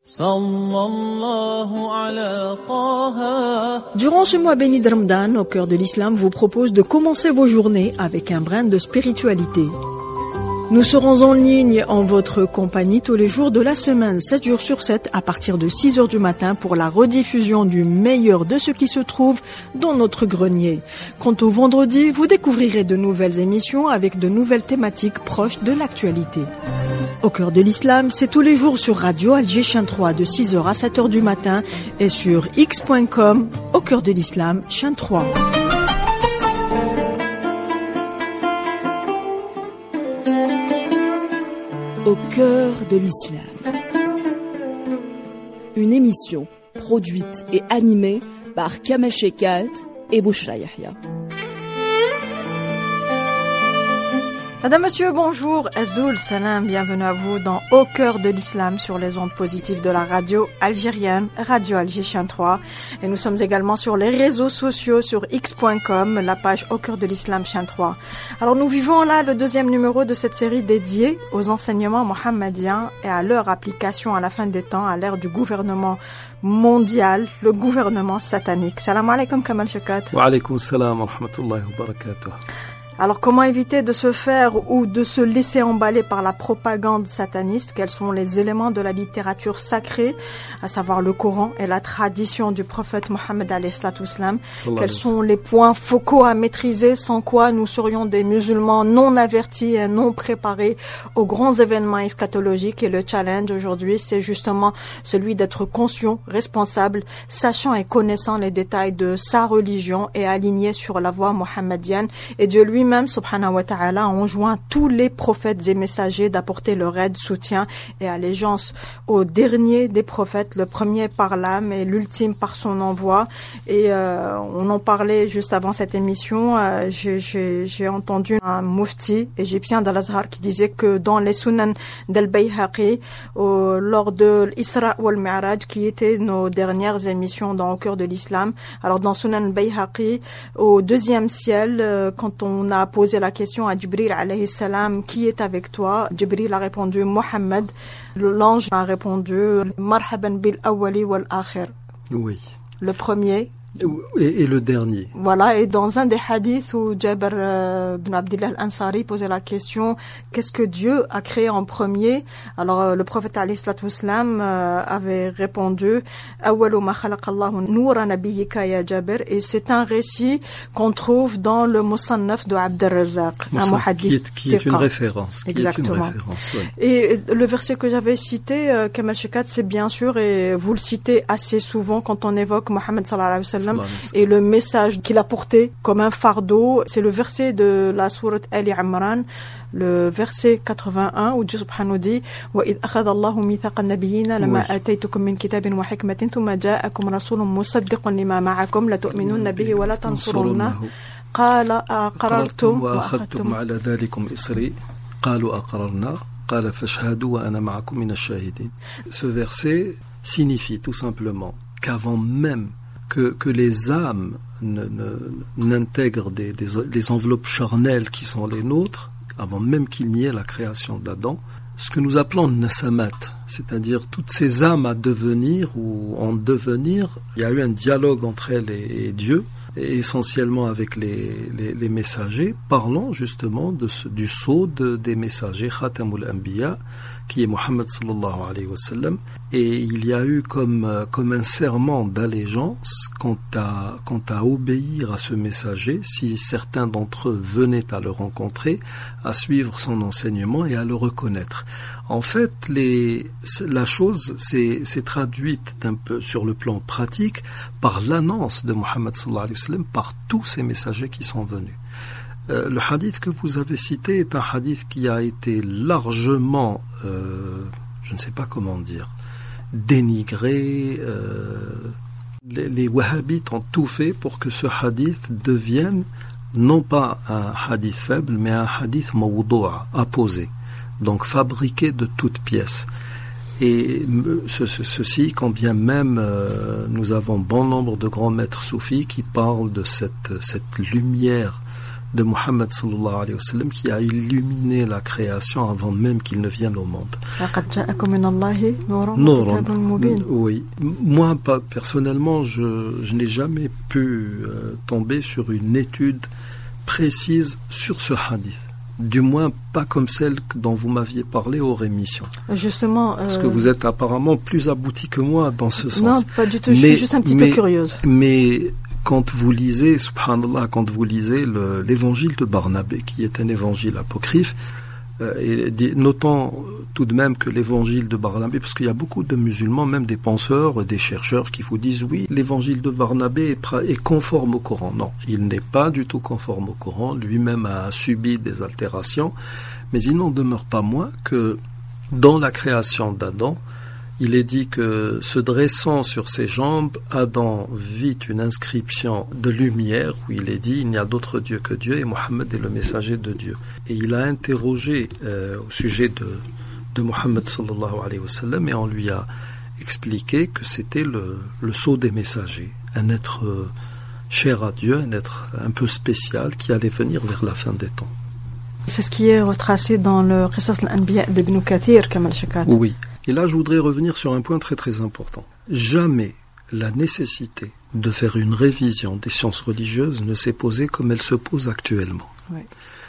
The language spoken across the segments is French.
Durant ce mois béni de Ramadan, Au cœur de l'Islam vous propose de commencer vos journées avec un brin de spiritualité. Nous serons en ligne en votre compagnie tous les jours de la semaine, 7 jours sur 7, à partir de 6 heures du matin pour la rediffusion du meilleur de ce qui se trouve dans notre grenier. Quant au vendredi, vous découvrirez de nouvelles émissions avec de nouvelles thématiques proches de l'actualité. Au cœur de l'Islam, c'est tous les jours sur Radio Alger Chaîne 3 de 6h à 7h du matin et sur x.com, Au cœur de l'Islam, Chaîne 3. Au cœur de l'Islam. Une émission produite et animée par Kamel Shekat et Bouchra Yahya. Madame, monsieur, bonjour. Azoul, salam, bienvenue à vous dans Au cœur de l'Islam sur les ondes positives de la radio algérienne, Radio Alger Chaîne 3. Et nous sommes également sur les réseaux sociaux, sur x.com, la page Au cœur de l'Islam Chaîne 3. Alors nous vivons là le deuxième numéro de cette série dédiée aux enseignements mohammediens et à leur application à la fin des temps, à l'ère du gouvernement mondial, le gouvernement satanique. Salam alaikum Kamal Shekat. Wa alaikum salam wa rahmatullahi wa barakatuh. Alors, comment éviter de se faire ou de se laisser emballer par la propagande sataniste? Quels sont les éléments de la littérature sacrée, à savoir le Coran et la tradition du prophète Mohammed alayhi salatu wassalam? Quels sont les points focaux à maîtriser, sans quoi nous serions des musulmans non avertis et non préparés aux grands événements eschatologiques? Et le challenge aujourd'hui, c'est justement celui d'être conscient, responsable, sachant et connaissant les détails de sa religion et aligné sur la voie mohammedienne. Et Dieu lui-même, subhanahu wa ta'ala, enjoint tous les prophètes et messagers d'apporter leur aide, soutien et allégeance au dernier des prophètes, le premier par l'âme et l'ultime par son envoi. Et on en parlait juste avant cette émission. J'ai entendu un mufti égyptien d'Al-Azhar qui disait que dans les sunan d'Al-Bayhaqi, lors de l'Isra wal Mi'raj, qui étaient nos dernières émissions dans Au cœur de l'Islam, alors dans Sunan al-Bayhaqi, au deuxième ciel, quand on a posé la question à Jibril alayhi salam, qui est avec toi? Jibril a répondu Mohammed. L'ange a répondu Marhaban bil awwali wal akhir. Oui. Le premier. Et le dernier. Voilà, et dans un des hadiths où Jabir ibn Abdillah al-Ansari posait la question, qu'est-ce que Dieu a créé en premier? Alors le prophète alayhi salatu wassalam avait répondu Awwalu ma khalaqallahu noura nabiyyika ya Jabir, et c'est un récit qu'on trouve dans le Musannaf de Abd al-Razzaq, un muhaddith qui est une référence. Exactement. Ouais. Et le verset que j'avais cité, Kamal Shekat, c'est bien sûr, et vous le citez assez souvent quand on évoque Mohammed sallallahu alayhi wa sallam, et le message qu'il a porté comme un fardeau, c'est le verset de la sourate Ali Imran, le verset 81, où Dieu subhanahu dit وَإِذْ أَخَذَ اللَّهُ مِيثَاقَ النَّبِيِّينَ لَمَا آتَيْتُكُم مِّن كِتَابٍ وَحِكْمَةٍ ثُمَّ جَاءَكُمْ رَسُولٌ مُصَدِّقٌ لِّمَا مَعَكُمْ لَتُؤْمِنُنَّ بِهِ وَلَا تَنصُرُنَّهُ قَالَ أَقْرَرْتُمْ وَأَخَذْتُمْ عَلَى ذَلِكُمْ إِصْرِي قَالُوا أَقْرَرْنَا قَالَ فَاشْهَدُوا وَأَنَا مَعَكُمْ مِنَ الشَّاهِدِينَ. Ce verset signifie tout simplement qu'avant même que les âmes n'intègrent des enveloppes charnelles qui sont les nôtres, avant même qu'il n'y ait la création d'Adam, ce que nous appelons nasamat, c'est-à-dire toutes ces âmes à devenir ou en devenir, il y a eu un dialogue entre elles et Dieu, et essentiellement avec les messagers, parlant justement du sceau des messagers, Khatamul Anbiya, qui est Mohammed sallallahu alayhi wa sallam, et il y a eu comme un serment d'allégeance quant à obéir à ce messager si certains d'entre eux venaient à le rencontrer, à suivre son enseignement et à le reconnaître. En fait, la chose s'est traduite un peu sur le plan pratique par l'annonce de Mohammed sallallahu alayhi wa sallam par tous ces messagers qui sont venus. Le hadith que vous avez cité est un hadith qui a été largement, je ne sais pas comment dire, dénigré. Les wahhabites ont tout fait pour que ce hadith devienne non pas un hadith faible, mais un hadith mawdu'a, apposé, donc fabriqué de toutes pièces. Et ceci, quand bien même nous avons bon nombre de grands maîtres soufis qui parlent de cette lumière de Muhammad sallallahu alayhi wa sallam qui a illuminé la création avant même qu'il ne vienne au monde. Oui. Moi, personnellement, je n'ai jamais pu tomber sur une étude précise sur ce hadith. Du moins pas comme celle dont vous m'aviez parlé aux rémissions. Justement, parce que vous êtes apparemment plus abouti que moi dans ce sens. Non, pas du tout, je suis juste un petit peu curieuse. Mais quand vous lisez, subhanallah, l'évangile de Barnabé, qui est un évangile apocryphe, notons tout de même que l'évangile de Barnabé, parce qu'il y a beaucoup de musulmans, même des penseurs, des chercheurs qui vous disent oui, l'évangile de Barnabé est conforme au Coran. Non, il n'est pas du tout conforme au Coran, lui-même a subi des altérations, mais il n'en demeure pas moins que dans la création d'Adam, il est dit que se dressant sur ses jambes, Adam vit une inscription de lumière où il est dit il n'y a d'autre Dieu que Dieu et Mohammed est le messager de Dieu. Et il a interrogé au sujet de Mohammed sallallahu alayhi wa sallam et on lui a expliqué que c'était le sceau des messagers, un être cher à Dieu, un être un peu spécial qui allait venir vers la fin des temps. C'est ce qui est retracé dans le Qisas al-Anbiya d'Ibn Kathir, Kamal Shakat. Oui. Et là, je voudrais revenir sur un point très très important. Jamais la nécessité de faire une révision des sciences religieuses ne s'est posée comme elle se pose actuellement. Oui.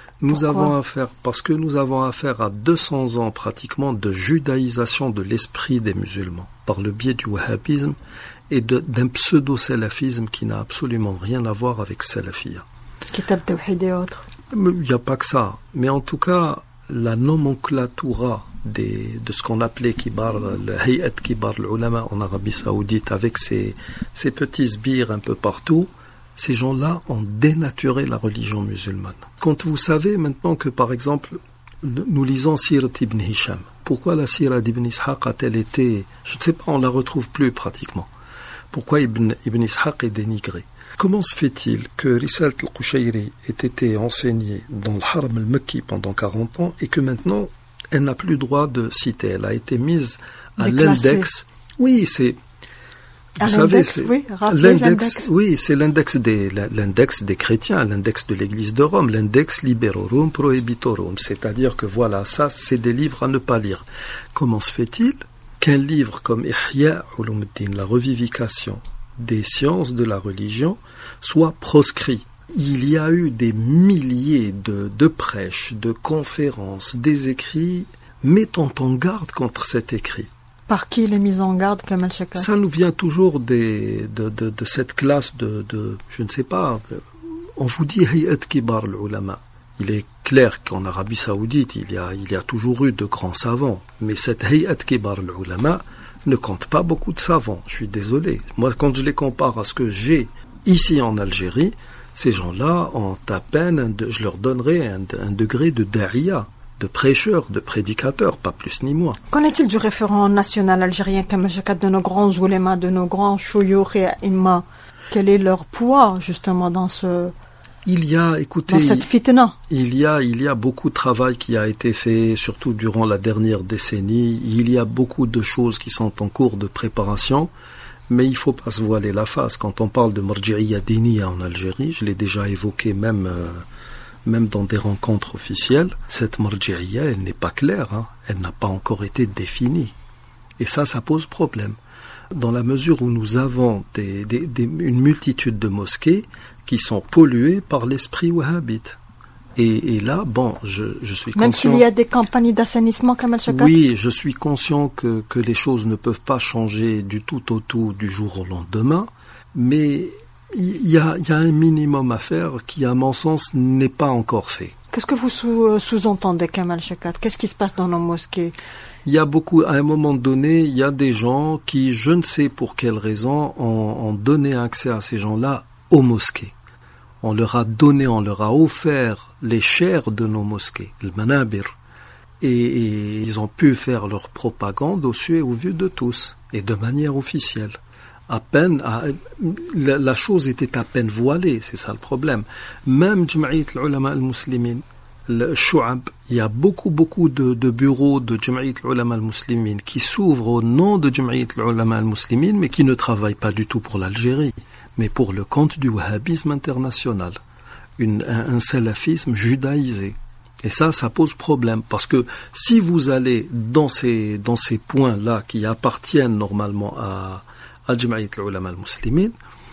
Parce que nous avons affaire à 200 ans pratiquement de judaïsation de l'esprit des musulmans par le biais du wahhabisme et d'un pseudo-salafisme qui n'a absolument rien à voir avec salafia. Kitab Tawhid et autres. Il n'y a pas que ça. Mais en tout cas, la nomenclatura de ce qu'on appelait le Hayat Kibar l'Ulama en Arabie Saoudite avec ces petits sbires un peu partout, ces gens-là ont dénaturé la religion musulmane. Quand vous savez maintenant que par exemple nous lisons Sirat ibn Hisham, pourquoi la Sirat d'Ibn Ishaq a-t-elle été, je ne sais pas, on la retrouve plus pratiquement. Pourquoi Ibn Ishaq est dénigré? Comment se fait-il que Risalat al-Qushayri ait été enseignée dans le Haram al-Makki pendant 40 ans et que maintenant elle n'a plus le droit de citer, elle a été mise à l'index. Oui, c'est vous savez, c'est l'index. Oui, c'est l'index des chrétiens, l'index de l'Église de Rome, l'index Liberorum Prohibitorum, c'est-à-dire que voilà, ça c'est des livres à ne pas lire. Comment se fait-il qu'un livre comme Ihya Ulumuddin, la revivification des sciences de la religion, soit proscrit? Il y a eu des milliers de prêches, de conférences, des écrits mettant en garde contre cet écrit. Par qui il est mis en garde, Kamal Shakat? Ça nous vient toujours de cette classe de je ne sais pas, on vous dit Hayat Kibar l'Ulama. Il est clair qu'en Arabie Saoudite, il y a toujours eu de grands savants, mais cette Hayat Kibar l'Ulama ne compte pas beaucoup de savants. Je suis désolé. Moi, quand je les compare à ce que j'ai ici en Algérie, ces gens-là ont à peine, je leur donnerais un degré de da'iya, de prêcheur, de prédicateur, pas plus ni moins. Qu'en est-il du référent national algérien, Kamal Shakat, de nos grands oulémas, de nos grands chouyoukh et imma? Quel est leur poids, justement, dans cette fitna? Il y a beaucoup de travail qui a été fait, surtout durant la dernière décennie. Il y a beaucoup de choses qui sont en cours de préparation. Mais il ne faut pas se voiler la face. Quand on parle de marji'iyya diniya en Algérie, je l'ai déjà évoqué même dans des rencontres officielles, cette marji'iyya, elle n'est pas claire, hein. Elle n'a pas encore été définie. Et ça pose problème. Dans la mesure où nous avons une multitude de mosquées qui sont polluées par l'esprit wahhabite. Et là, bon, je suis conscient... Même s'il y a des campagnes d'assainissement, Kamal Shakat? Oui, je suis conscient que les choses ne peuvent pas changer du tout au tout du jour au lendemain, mais il y a un minimum à faire qui, à mon sens, n'est pas encore fait. Qu'est-ce que vous sous-entendez, Kamal Shakat? Qu'est-ce qui se passe dans nos mosquées? Il y a à un moment donné, il y a des gens qui, je ne sais pour quelle raison, ont donné accès à ces gens-là aux mosquées. On leur a offert les chairs de nos mosquées, le manabir, et ils ont pu faire leur propagande au su et au vu de tous, et de manière officielle. La chose était à peine voilée, c'est ça le problème. Même Jam'iyat al-Ulama al-Muslimin, le Shu'ab, il y a beaucoup de bureaux de Jam'iyat al-Ulama al-Muslimin qui s'ouvrent au nom de Jam'iyat al-Ulama al-Muslimin, mais qui ne travaillent pas du tout pour l'Algérie, mais pour le compte du wahhabisme international. un salafisme judaïsé. Et ça pose problème, parce que si vous allez dans ces points-là qui appartiennent normalement à Jama'at al-Ulama al-Muslimin,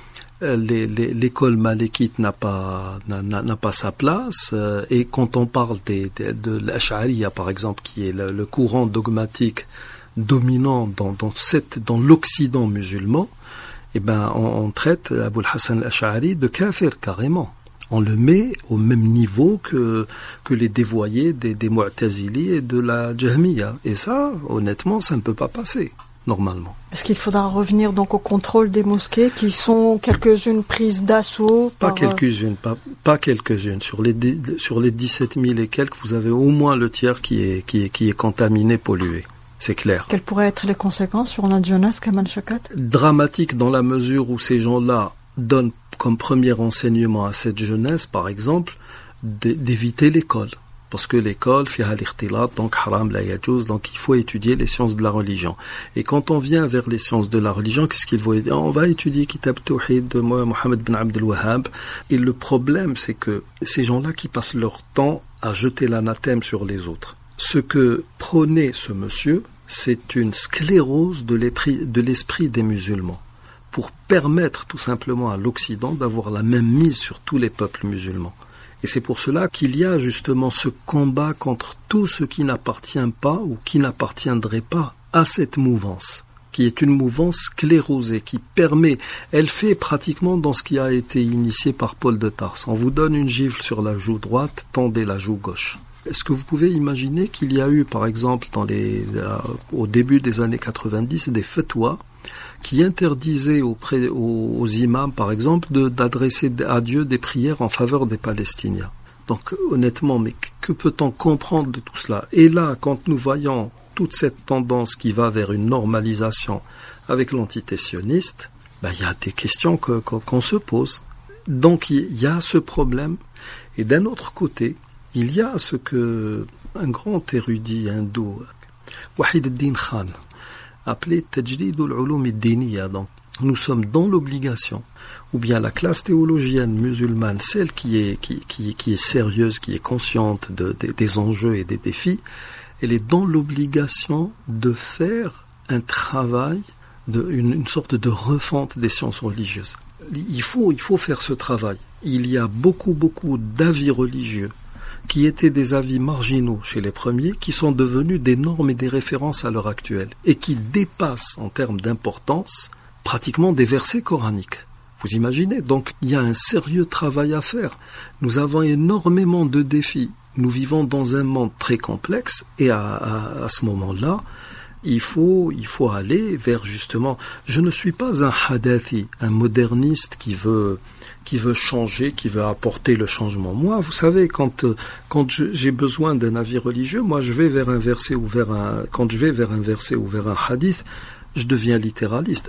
l'école malékite n'a pas sa place, et quand on parle de l'Ash'ariyya par exemple, qui est le courant dogmatique dominant dans l'Occident musulman, eh ben on traite Abu al-Hasan al-Ash'ari de kafir carrément. On le met au même niveau que les dévoyés des Mu'tazili et de la Jahmiya. Et ça, honnêtement, ça ne peut pas passer, normalement. Est-ce qu'il faudra revenir donc au contrôle des mosquées qui sont quelques-unes prises d'assaut Pas quelques-unes. Sur les 17 000 et quelques, vous avez au moins le tiers qui est contaminé, pollué. C'est clair. Quelles pourraient être les conséquences sur notre jeunesse, Kamal Chakat? Dramatique dans la mesure où ces gens-là donnent comme premier enseignement à cette jeunesse, par exemple, d'éviter l'école. Parce que l'école, fiha l'ikhtilat, donc haram la yajouz, donc il faut étudier les sciences de la religion. Et quand on vient vers les sciences de la religion, qu'est-ce qu'il faut dire? On va étudier Kitab Tawhid de Mohammed bin Abd al-Wahhab. Et le problème, c'est que ces gens-là qui passent leur temps à jeter l'anathème sur les autres. Ce que prônait ce monsieur, c'est une sclérose de l'esprit des musulmans, pour permettre tout simplement à l'Occident d'avoir la même mise sur tous les peuples musulmans. Et c'est pour cela qu'il y a justement ce combat contre tout ce qui n'appartient pas ou qui n'appartiendrait pas à cette mouvance, qui est une mouvance sclérosée, qui permet, elle fait pratiquement dans ce qui a été initié par Paul de Tarse. On vous donne une gifle sur la joue droite, tendez la joue gauche. Est-ce que vous pouvez imaginer qu'il y a eu, par exemple, au début des années 90, des fatwas qui interdisait aux imams, par exemple, d'adresser à Dieu des prières en faveur des Palestiniens. Donc, honnêtement, mais que peut-on comprendre de tout cela? Et là, quand nous voyons toute cette tendance qui va vers une normalisation avec l'entité sioniste, il y a des questions qu'on se pose. Donc, il y a ce problème. Et d'un autre côté, il y a ce que un grand érudit hindou, Wahid ad-Din Khan, appelé Tajdid al-Ulum ad-Diniya. Donc, nous sommes dans l'obligation, ou bien la classe théologienne musulmane, celle qui est sérieuse, qui est consciente des enjeux et des défis, elle est dans l'obligation de faire un travail, une sorte de refonte des sciences religieuses. Il faut faire ce travail. Il y a beaucoup d'avis religieux qui étaient des avis marginaux chez les premiers, qui sont devenus des normes et des références à l'heure actuelle, et qui dépassent en termes d'importance pratiquement des versets coraniques. Vous imaginez? Donc il y a un sérieux travail à faire. Nous avons énormément de défis. Nous vivons dans un monde très complexe, et à ce moment-là, il faut aller vers justement... Je ne suis pas un hadathi, un moderniste qui veut changer, qui veut apporter le changement. Moi, vous savez, quand j'ai besoin d'un avis religieux, moi je vais vers un verset ou quand je vais vers un verset ou vers un hadith, je deviens littéraliste.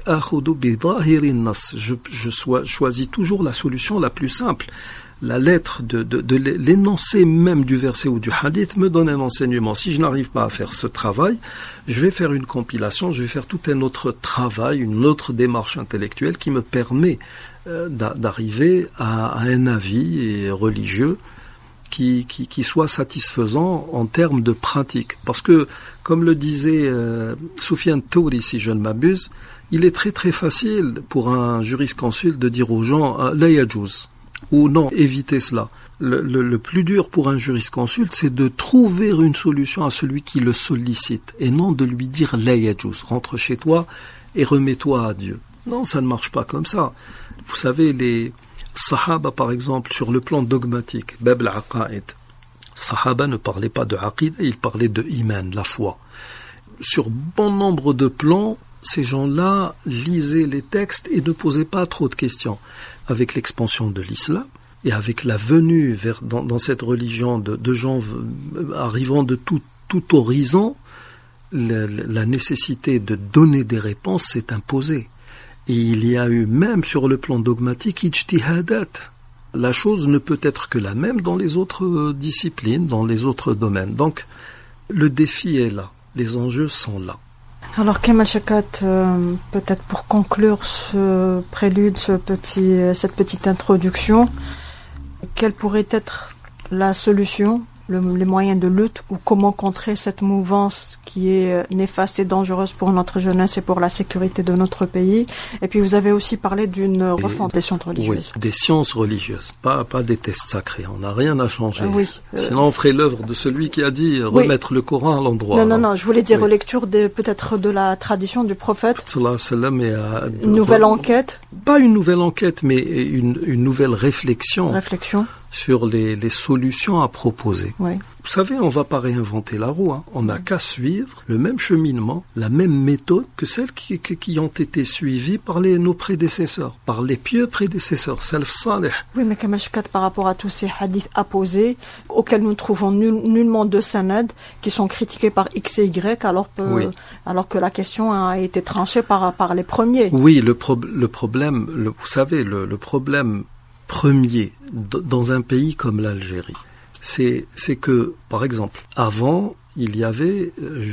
Je choisis toujours la solution la plus simple. La lettre de l'énoncé même du verset ou du hadith me donne un enseignement. Si je n'arrive pas à faire ce travail, je vais faire une compilation, je vais faire tout un autre travail, une autre démarche intellectuelle qui me permet d'arriver à un avis religieux qui soit satisfaisant en termes de pratique. Parce que, comme le disait Soufiane Touri, si je ne m'abuse, il est très très facile pour un jurisconsulte de dire aux gens « la yajouz » ou non, évitez cela. Le plus dur pour un jurisconsulte, c'est de trouver une solution à celui qui le sollicite, et non de lui dire « la yajouz », rentre chez toi et remets-toi à Dieu. Non, ça ne marche pas comme ça. Vous savez, les Sahaba, par exemple, sur le plan dogmatique, Bab al-Aqaïd, Sahaba ne parlaient pas de Aqida, ils parlaient de Iman, la foi. Sur bon nombre de plans, ces gens-là lisaient les textes et ne posaient pas trop de questions. Avec l'expansion de l'islam et avec la venue dans cette religion de gens arrivant de tout horizon, la nécessité de donner des réponses s'est imposée. Et il y a eu même sur le plan dogmatique ijtihadat. La chose ne peut être que la même dans les autres disciplines, dans les autres domaines. Donc le défi est là, les enjeux sont là. Alors Kamal Chakat, peut-être pour conclure ce prélude, cette petite introduction, Quelle pourrait être la solution, les moyens de lutte, ou comment contrer cette mouvance qui est néfaste et dangereuse pour notre jeunesse et pour la sécurité de notre pays? Et puis vous avez aussi parlé d'une refonte des sciences religieuses. Oui, des sciences religieuses, pas des tests sacrés. On n'a rien à changer. Oui, sinon on ferait l'œuvre de celui qui a dit remettre le Coran à l'endroit. Non, je voulais dire relecture peut-être de la tradition du prophète. Sallallahu alayhi wa sallam, et une nouvelle enquête. Pas une nouvelle enquête, mais une nouvelle réflexion. Sur les solutions à proposer. Oui. Vous savez, on ne va pas réinventer la roue. On n'a qu'à suivre le même cheminement, la même méthode que celles qui ont été suivies par nos prédécesseurs, par les pieux prédécesseurs, salaf salih. Oui, mais Kamal Shoukat, par rapport à tous ces hadiths apposés, auxquels nous ne trouvons nullement de sanad, qui sont critiqués par X et Y, alors que la question a été tranchée par les premiers. Oui, le problème, vous savez, le problème premier dans un pays comme l'Algérie, c'est que, par exemple, avant, il y avait,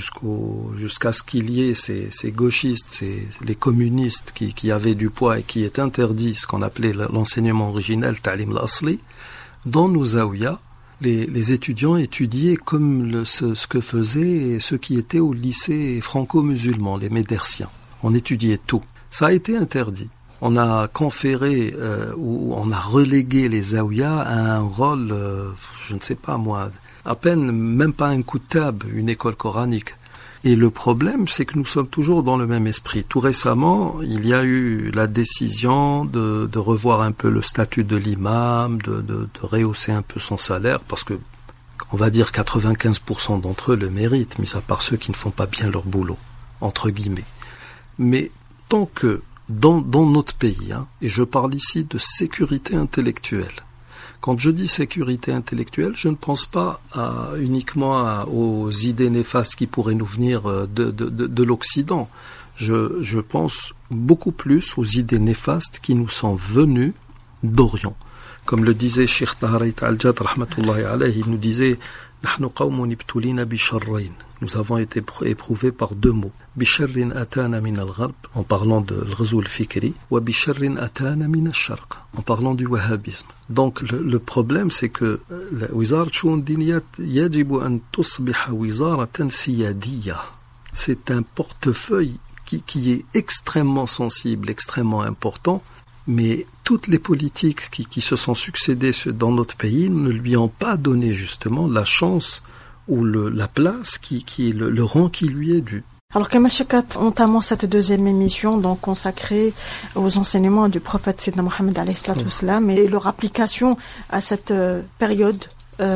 jusqu'à ce qu'il y ait ces gauchistes, les communistes qui avaient du poids et qui est interdit, ce qu'on appelait l'enseignement originel, ta'lim al-asli, dans nos zaouïas, les étudiants étudiaient comme ce que faisaient ceux qui étaient au lycée franco-musulman, les médersiens. On étudiait tout. Ça a été interdit. On a conféré ou on a relégué les zaouïas à un rôle, je ne sais pas moi, à peine, même pas un kutab, une école coranique. Et le problème, c'est que nous sommes toujours dans le même esprit. Tout récemment, il y a eu la décision de revoir un peu le statut de l'imam, de rehausser un peu son salaire, parce que, on va dire 95% d'entre eux le méritent, mis à part ceux qui ne font pas bien leur boulot, entre guillemets. Mais tant que dans notre pays, et je parle ici de sécurité intellectuelle. Quand je dis sécurité intellectuelle, je ne pense pas uniquement aux idées néfastes qui pourraient nous venir de l'Occident. Je pense beaucoup plus aux idées néfastes qui nous sont venues d'Orient. Comme le disait Cheikh Taharit Al-Jad, rahmatullahi alayhi, il nous disait « Nahnu qawmun ibtulina bi sharrayn » Nous avons été éprouvés par deux mots. Bisharrin atana min al-gharb, en parlant de l'ghazou al-fikri, wa bisharrin atana min al-sharq, en parlant du wahhabisme. Donc le problème, c'est que Wizara Shu'un Diniyat yajibu an tusbiha wizaratan siyadiyya. C'est un portefeuille qui est extrêmement sensible, extrêmement important, mais toutes les politiques qui se sont succédées dans notre pays ne lui ont pas donné justement la chance ou la place qui est le rang qui lui est dû. Alors Kamal Shoukat, notamment cette deuxième émission donc consacrée aux enseignements du prophète Sayyidina Mohammed alayhi salatu wassalam et leur application à cette période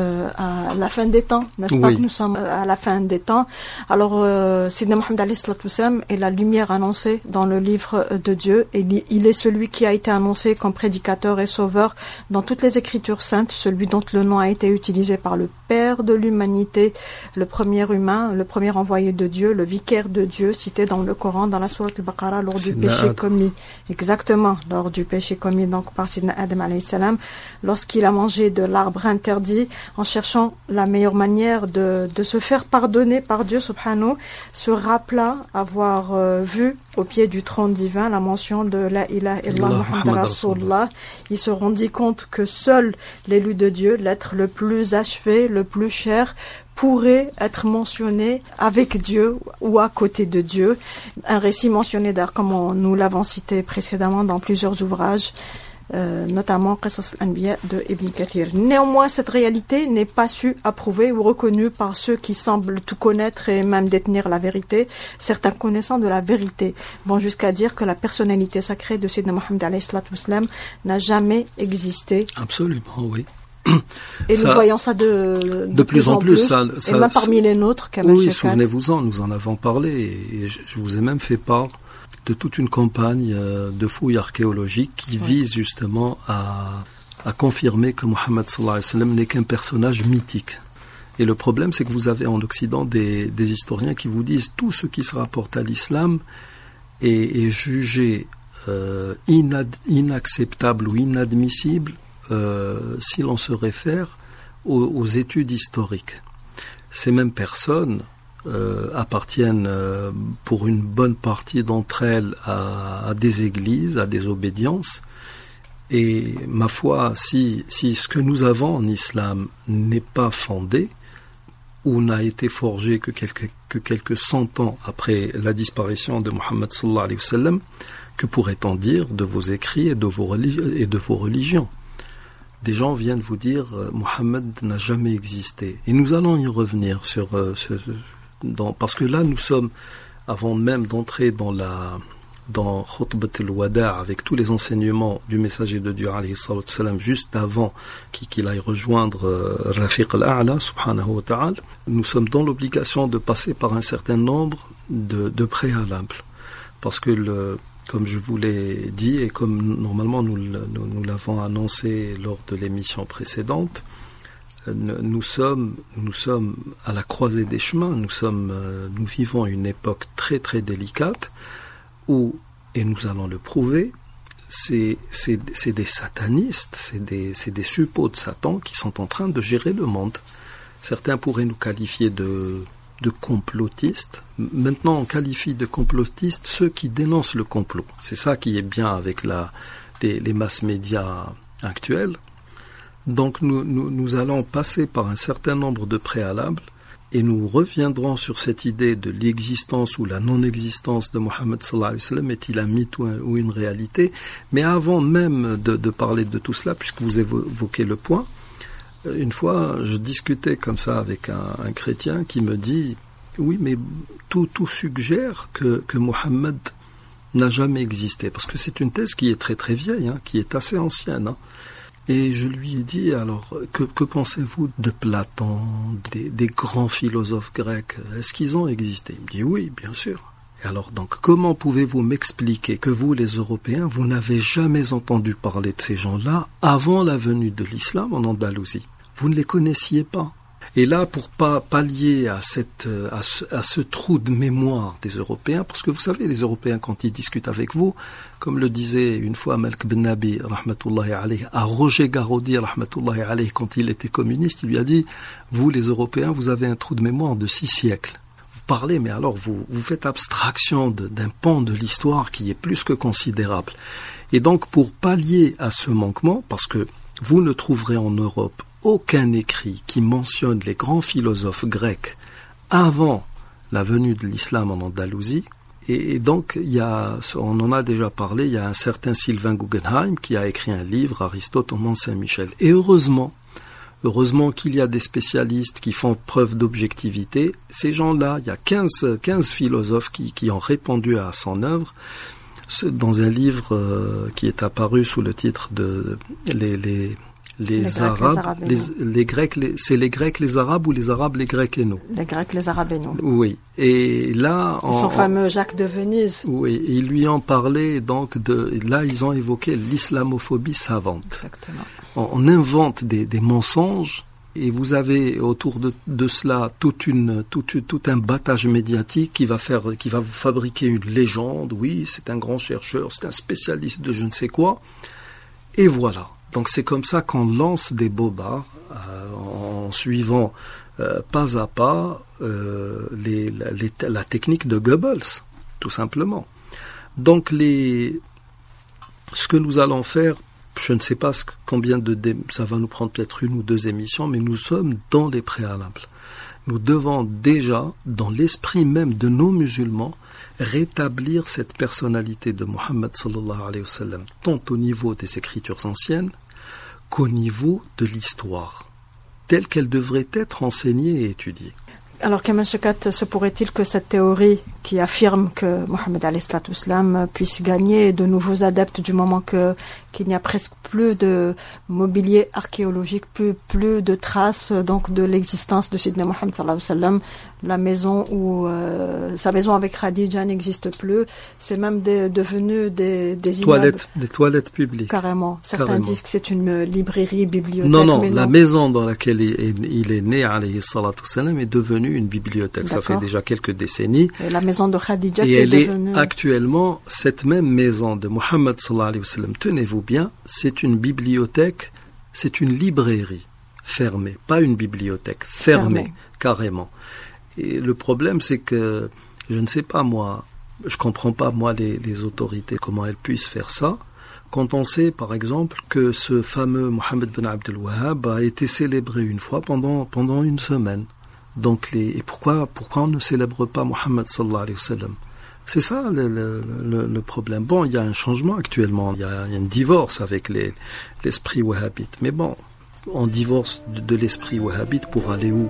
à la fin des temps, n'est-ce pas, que nous sommes à la fin des temps. Alors Sayyidina Mohammed alayhi salatu wassalam est la lumière annoncée dans le livre de Dieu et il est celui qui a été annoncé comme prédicateur et sauveur dans toutes les écritures saintes, celui dont le nom a été utilisé par le Père de l'humanité, le premier humain, le premier envoyé de Dieu, le vicaire de Dieu, cité dans le Coran, dans la sourate Al-Baqarah, lors du péché commis. Exactement, lors du péché commis donc par Sayyidina Adam alayhi salam, lorsqu'il a mangé de l'arbre interdit, en cherchant la meilleure manière de se faire pardonner par Dieu subhanahu, se rappela avoir vu au pied du trône divin la mention de la ilaha illallah Muhammad Rasulullah. Il se rendit compte que seul l'élu de Dieu, l'être le plus achevé, le plus cher, pourrait être mentionné avec Dieu ou à côté de Dieu. Un récit mentionné d'ailleurs comme nous l'avons cité précédemment dans plusieurs ouvrages, notamment Qasas al-Anbiya de Ibn Kathir. Néanmoins, cette réalité n'est pas su approuver ou reconnue par ceux qui semblent tout connaître et même détenir la vérité. Certains connaissants de la vérité vont jusqu'à dire que la personnalité sacrée de Sayyidina Mohammed alayhi salatu wassalam n'a jamais existé. Absolument, oui. Et nous voyons ça de plus en plus. Et même parmi les nôtres, oui, souvenez-vous-en, nous en avons parlé et je vous ai même fait part de toute une campagne de fouilles archéologiques qui vise justement à confirmer que Mohammed sallallahu alayhi wa sallam n'est qu'un personnage mythique. Et le problème, c'est que vous avez en Occident des historiens qui vous disent tout ce qui se rapporte à l'islam est jugé inacceptable ou inadmissible si l'on se réfère aux études historiques. Ces mêmes personnes appartiennent pour une bonne partie d'entre elles à des églises, à des obédiences, Et ma foi, si ce que nous avons en islam n'est pas fondé, ou n'a été forgé que quelques 100 ans après la disparition de Muhammad sallallahu alayhi wa sallam, que pourrait-on dire de vos écrits et de vos religions? Des gens viennent vous dire Muhammad n'a jamais existé. Et nous allons y revenir parce que là nous sommes, avant même d'entrer dans Khutbat al-Wada' avec tous les enseignements du messager de Dieu alayhi salatu wassalam, juste avant qu'il aille rejoindre Rafiq al-A'la subhanahu wa ta'ala, nous sommes dans l'obligation de passer par un certain nombre de préalables. Parce que comme je vous l'ai dit et comme normalement nous l'avons annoncé lors de l'émission précédente, nous sommes à la croisée des chemins, nous vivons une époque très très délicate où, et nous allons le prouver, c'est des satanistes, c'est des suppôts de Satan qui sont en train de gérer le monde. Certains pourraient nous qualifier de complotistes. Maintenant, on qualifie de complotistes ceux qui dénoncent le complot. C'est ça qui est bien avec les masses médias actuels. Donc nous allons passer par un certain nombre de préalables et nous reviendrons sur cette idée de l'existence ou la non-existence de Muhammad sallallahu alayhi wa sallam. Est-il un mythe ou une réalité? Mais avant même de parler de tout cela, puisque vous évoquez le point, une fois, je discutais comme ça avec un chrétien qui me dit « Oui, mais tout suggère que Muhammad n'a jamais existé. » Parce que c'est une thèse qui est très très vieille, qui est assez ancienne. Et je lui ai dit « Alors, que pensez-vous de Platon, des grands philosophes grecs? Est-ce qu'ils ont existé ?» Il me dit « Oui, bien sûr. » Et alors donc, comment pouvez-vous m'expliquer que vous, les Européens, vous n'avez jamais entendu parler de ces gens-là avant la venue de l'islam en Andalousie? Vous ne les connaissiez pas. Et là, pour pas pallier à ce trou de mémoire des Européens, parce que vous savez, les Européens, quand ils discutent avec vous, comme le disait une fois Malk Ben Nabi, rahmatullahi alayhi, à Roger Garaudy, rahmatullahi alayhi, quand il était communiste, il lui a dit, vous, les Européens, vous avez un trou de mémoire de 6 siècles. Vous parlez, mais alors vous faites abstraction d'un pan de l'histoire qui est plus que considérable. Et donc, pour pallier à ce manquement, parce que vous ne trouverez en Europe aucun écrit qui mentionne les grands philosophes grecs avant la venue de l'islam en Andalousie. Et donc, on en a déjà parlé, il y a un certain Sylvain Guggenheim qui a écrit un livre, Aristote au Mont-Saint-Michel. Et heureusement qu'il y a des spécialistes qui font preuve d'objectivité. Ces gens-là, il y a 15 philosophes qui ont répondu à son œuvre dans un livre qui est apparu sous le titre de les Arabes, les Grecs, c'est les Grecs, les Arabes ou les Arabes, les Grecs et nous? Les Grecs, les Arabes et nous. Oui. Et là, son fameux Jacques de Venise. Oui. Ils lui ont parlé donc là ils ont évoqué l'islamophobie savante. Exactement. On invente des mensonges et vous avez autour de cela tout un battage médiatique qui va vous fabriquer une légende. Oui, c'est un grand chercheur, c'est un spécialiste de je ne sais quoi. Et voilà. Donc c'est comme ça qu'on lance des bobards en suivant pas à pas la technique de Goebbels, tout simplement. Donc ce que nous allons faire, je ne sais pas combien ça va nous prendre, peut-être 1 ou 2 émissions, mais nous sommes dans les préalables. Nous devons déjà, dans l'esprit même de nos musulmans, rétablir cette personnalité de Muhammad sallallahu alayhi wa sallam, tant au niveau des écritures anciennes qu'au niveau de l'histoire, telle qu'elle devrait être enseignée et étudiée. Alors, Kamal Chekhat, se pourrait-il que cette théorie qui affirme que Mohammed alayhi salatu wassalam puisse gagner de nouveaux adeptes du moment qu'il n'y a presque plus de mobilier archéologique, plus de traces donc de l'existence de Sidna Mohammed sallallahu alayhi wa sallam, la maison où sa maison avec Khadija n'existe plus, c'est même devenu des toilettes publiques. Carrément. Certains disent que c'est une librairie, bibliothèque. Non, la maison dans laquelle il est né alayhi salatu wassalam est devenue une bibliothèque. D'accord. Ça fait déjà quelques décennies. Et la maison de Khadija et elle est actuellement, cette même maison de Muhammad sallallahu alayhi wa sallam, tenez-vous bien, c'est une bibliothèque, c'est une librairie fermée, pas une bibliothèque, fermée. Carrément. Et le problème, c'est que, je ne sais pas moi, je comprends pas moi les autorités, comment elles puissent faire ça, quand on sait, par exemple, que ce fameux Mohammed bin Abd al-Wahhab a été célébré une fois pendant une semaine. Donc, et pourquoi on ne célèbre pas Mohammed sallallahu alayhi wa sallam? C'est ça le problème. Bon, il y a un changement actuellement, il y a un divorce avec l'esprit wahhabite. Mais bon, on divorce de l'esprit wahhabite pour aller où?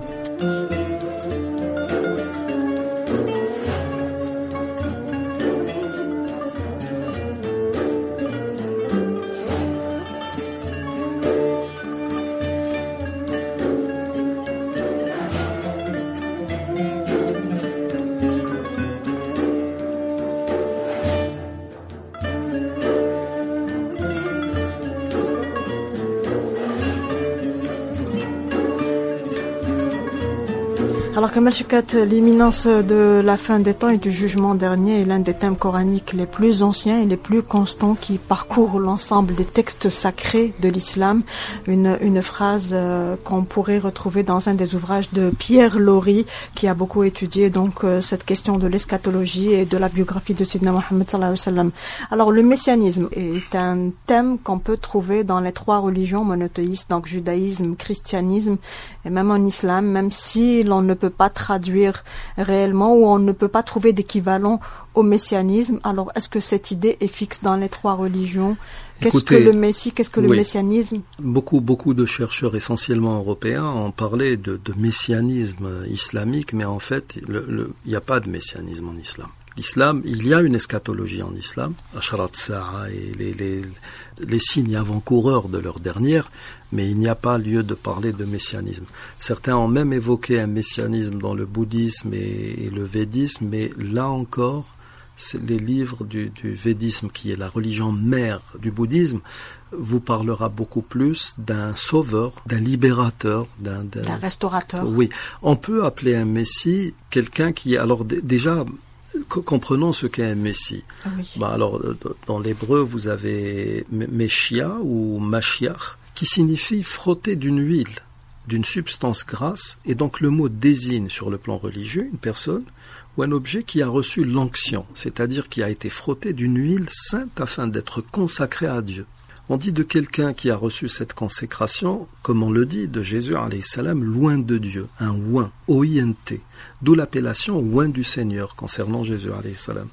Alors Kamal Choukat, l'imminence de la fin des temps et du jugement dernier est l'un des thèmes coraniques les plus anciens et les plus constants qui parcourent l'ensemble des textes sacrés de l'islam. Une phrase qu'on pourrait retrouver dans un des ouvrages de Pierre Lori, qui a beaucoup étudié donc cette question de l'eschatologie et de la biographie de Sayyidina Mohammed sallallahu alayhi wa sallam. Alors le messianisme est un thème qu'on peut trouver dans les trois religions monothéistes, donc judaïsme, christianisme et même en islam, même si l'on ne peut pas traduire réellement ou on ne peut pas trouver d'équivalent au messianisme. Alors, est-ce que cette idée est fixe dans les trois religions? Qu'est-ce que le Messie, qu'est-ce que le messianisme? Beaucoup de chercheurs, essentiellement européens, ont parlé de messianisme islamique, mais en fait, il n'y a pas de messianisme en islam. L'islam, il y a une eschatologie en islam, Asharat Sa'a et les signes avant-coureurs de leur dernière, mais il n'y a pas lieu de parler de messianisme. Certains ont même évoqué un messianisme dans le bouddhisme et le védisme, mais là encore, les livres du védisme, qui est la religion mère du bouddhisme, vous parlera beaucoup plus d'un sauveur, d'un libérateur, d'un restaurateur. Oui, on peut appeler un messie quelqu'un qui est, alors déjà, comprenons ce qu'est un messie. Ah oui. Alors, dans l'hébreu, vous avez Meshia ou Mashiach, qui signifie frotter d'une huile, d'une substance grasse, et donc le mot désigne sur le plan religieux une personne ou un objet qui a reçu l'onction, c'est-à-dire qui a été frotté d'une huile sainte afin d'être consacré à Dieu. On dit de quelqu'un qui a reçu cette consécration, comme on le dit de Jésus alayhi salam, loin de Dieu, un oint, O-I-N-T, d'où l'appellation oint du Seigneur concernant Jésus alayhi salam.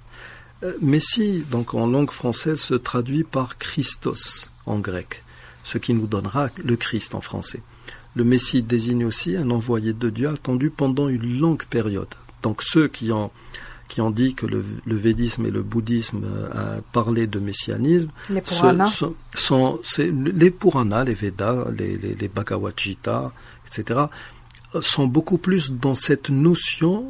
Messie, donc en langue française, se traduit par Christos en grec, ce qui nous donnera le Christ en français. Le Messie désigne aussi un envoyé de Dieu attendu pendant une longue période. Donc ceux qui ont dit que le védisme et le bouddhisme parlaient de messianisme, les Puranas, les Puranas, les Védas, les Bhagavad Gita, etc., sont beaucoup plus dans cette notion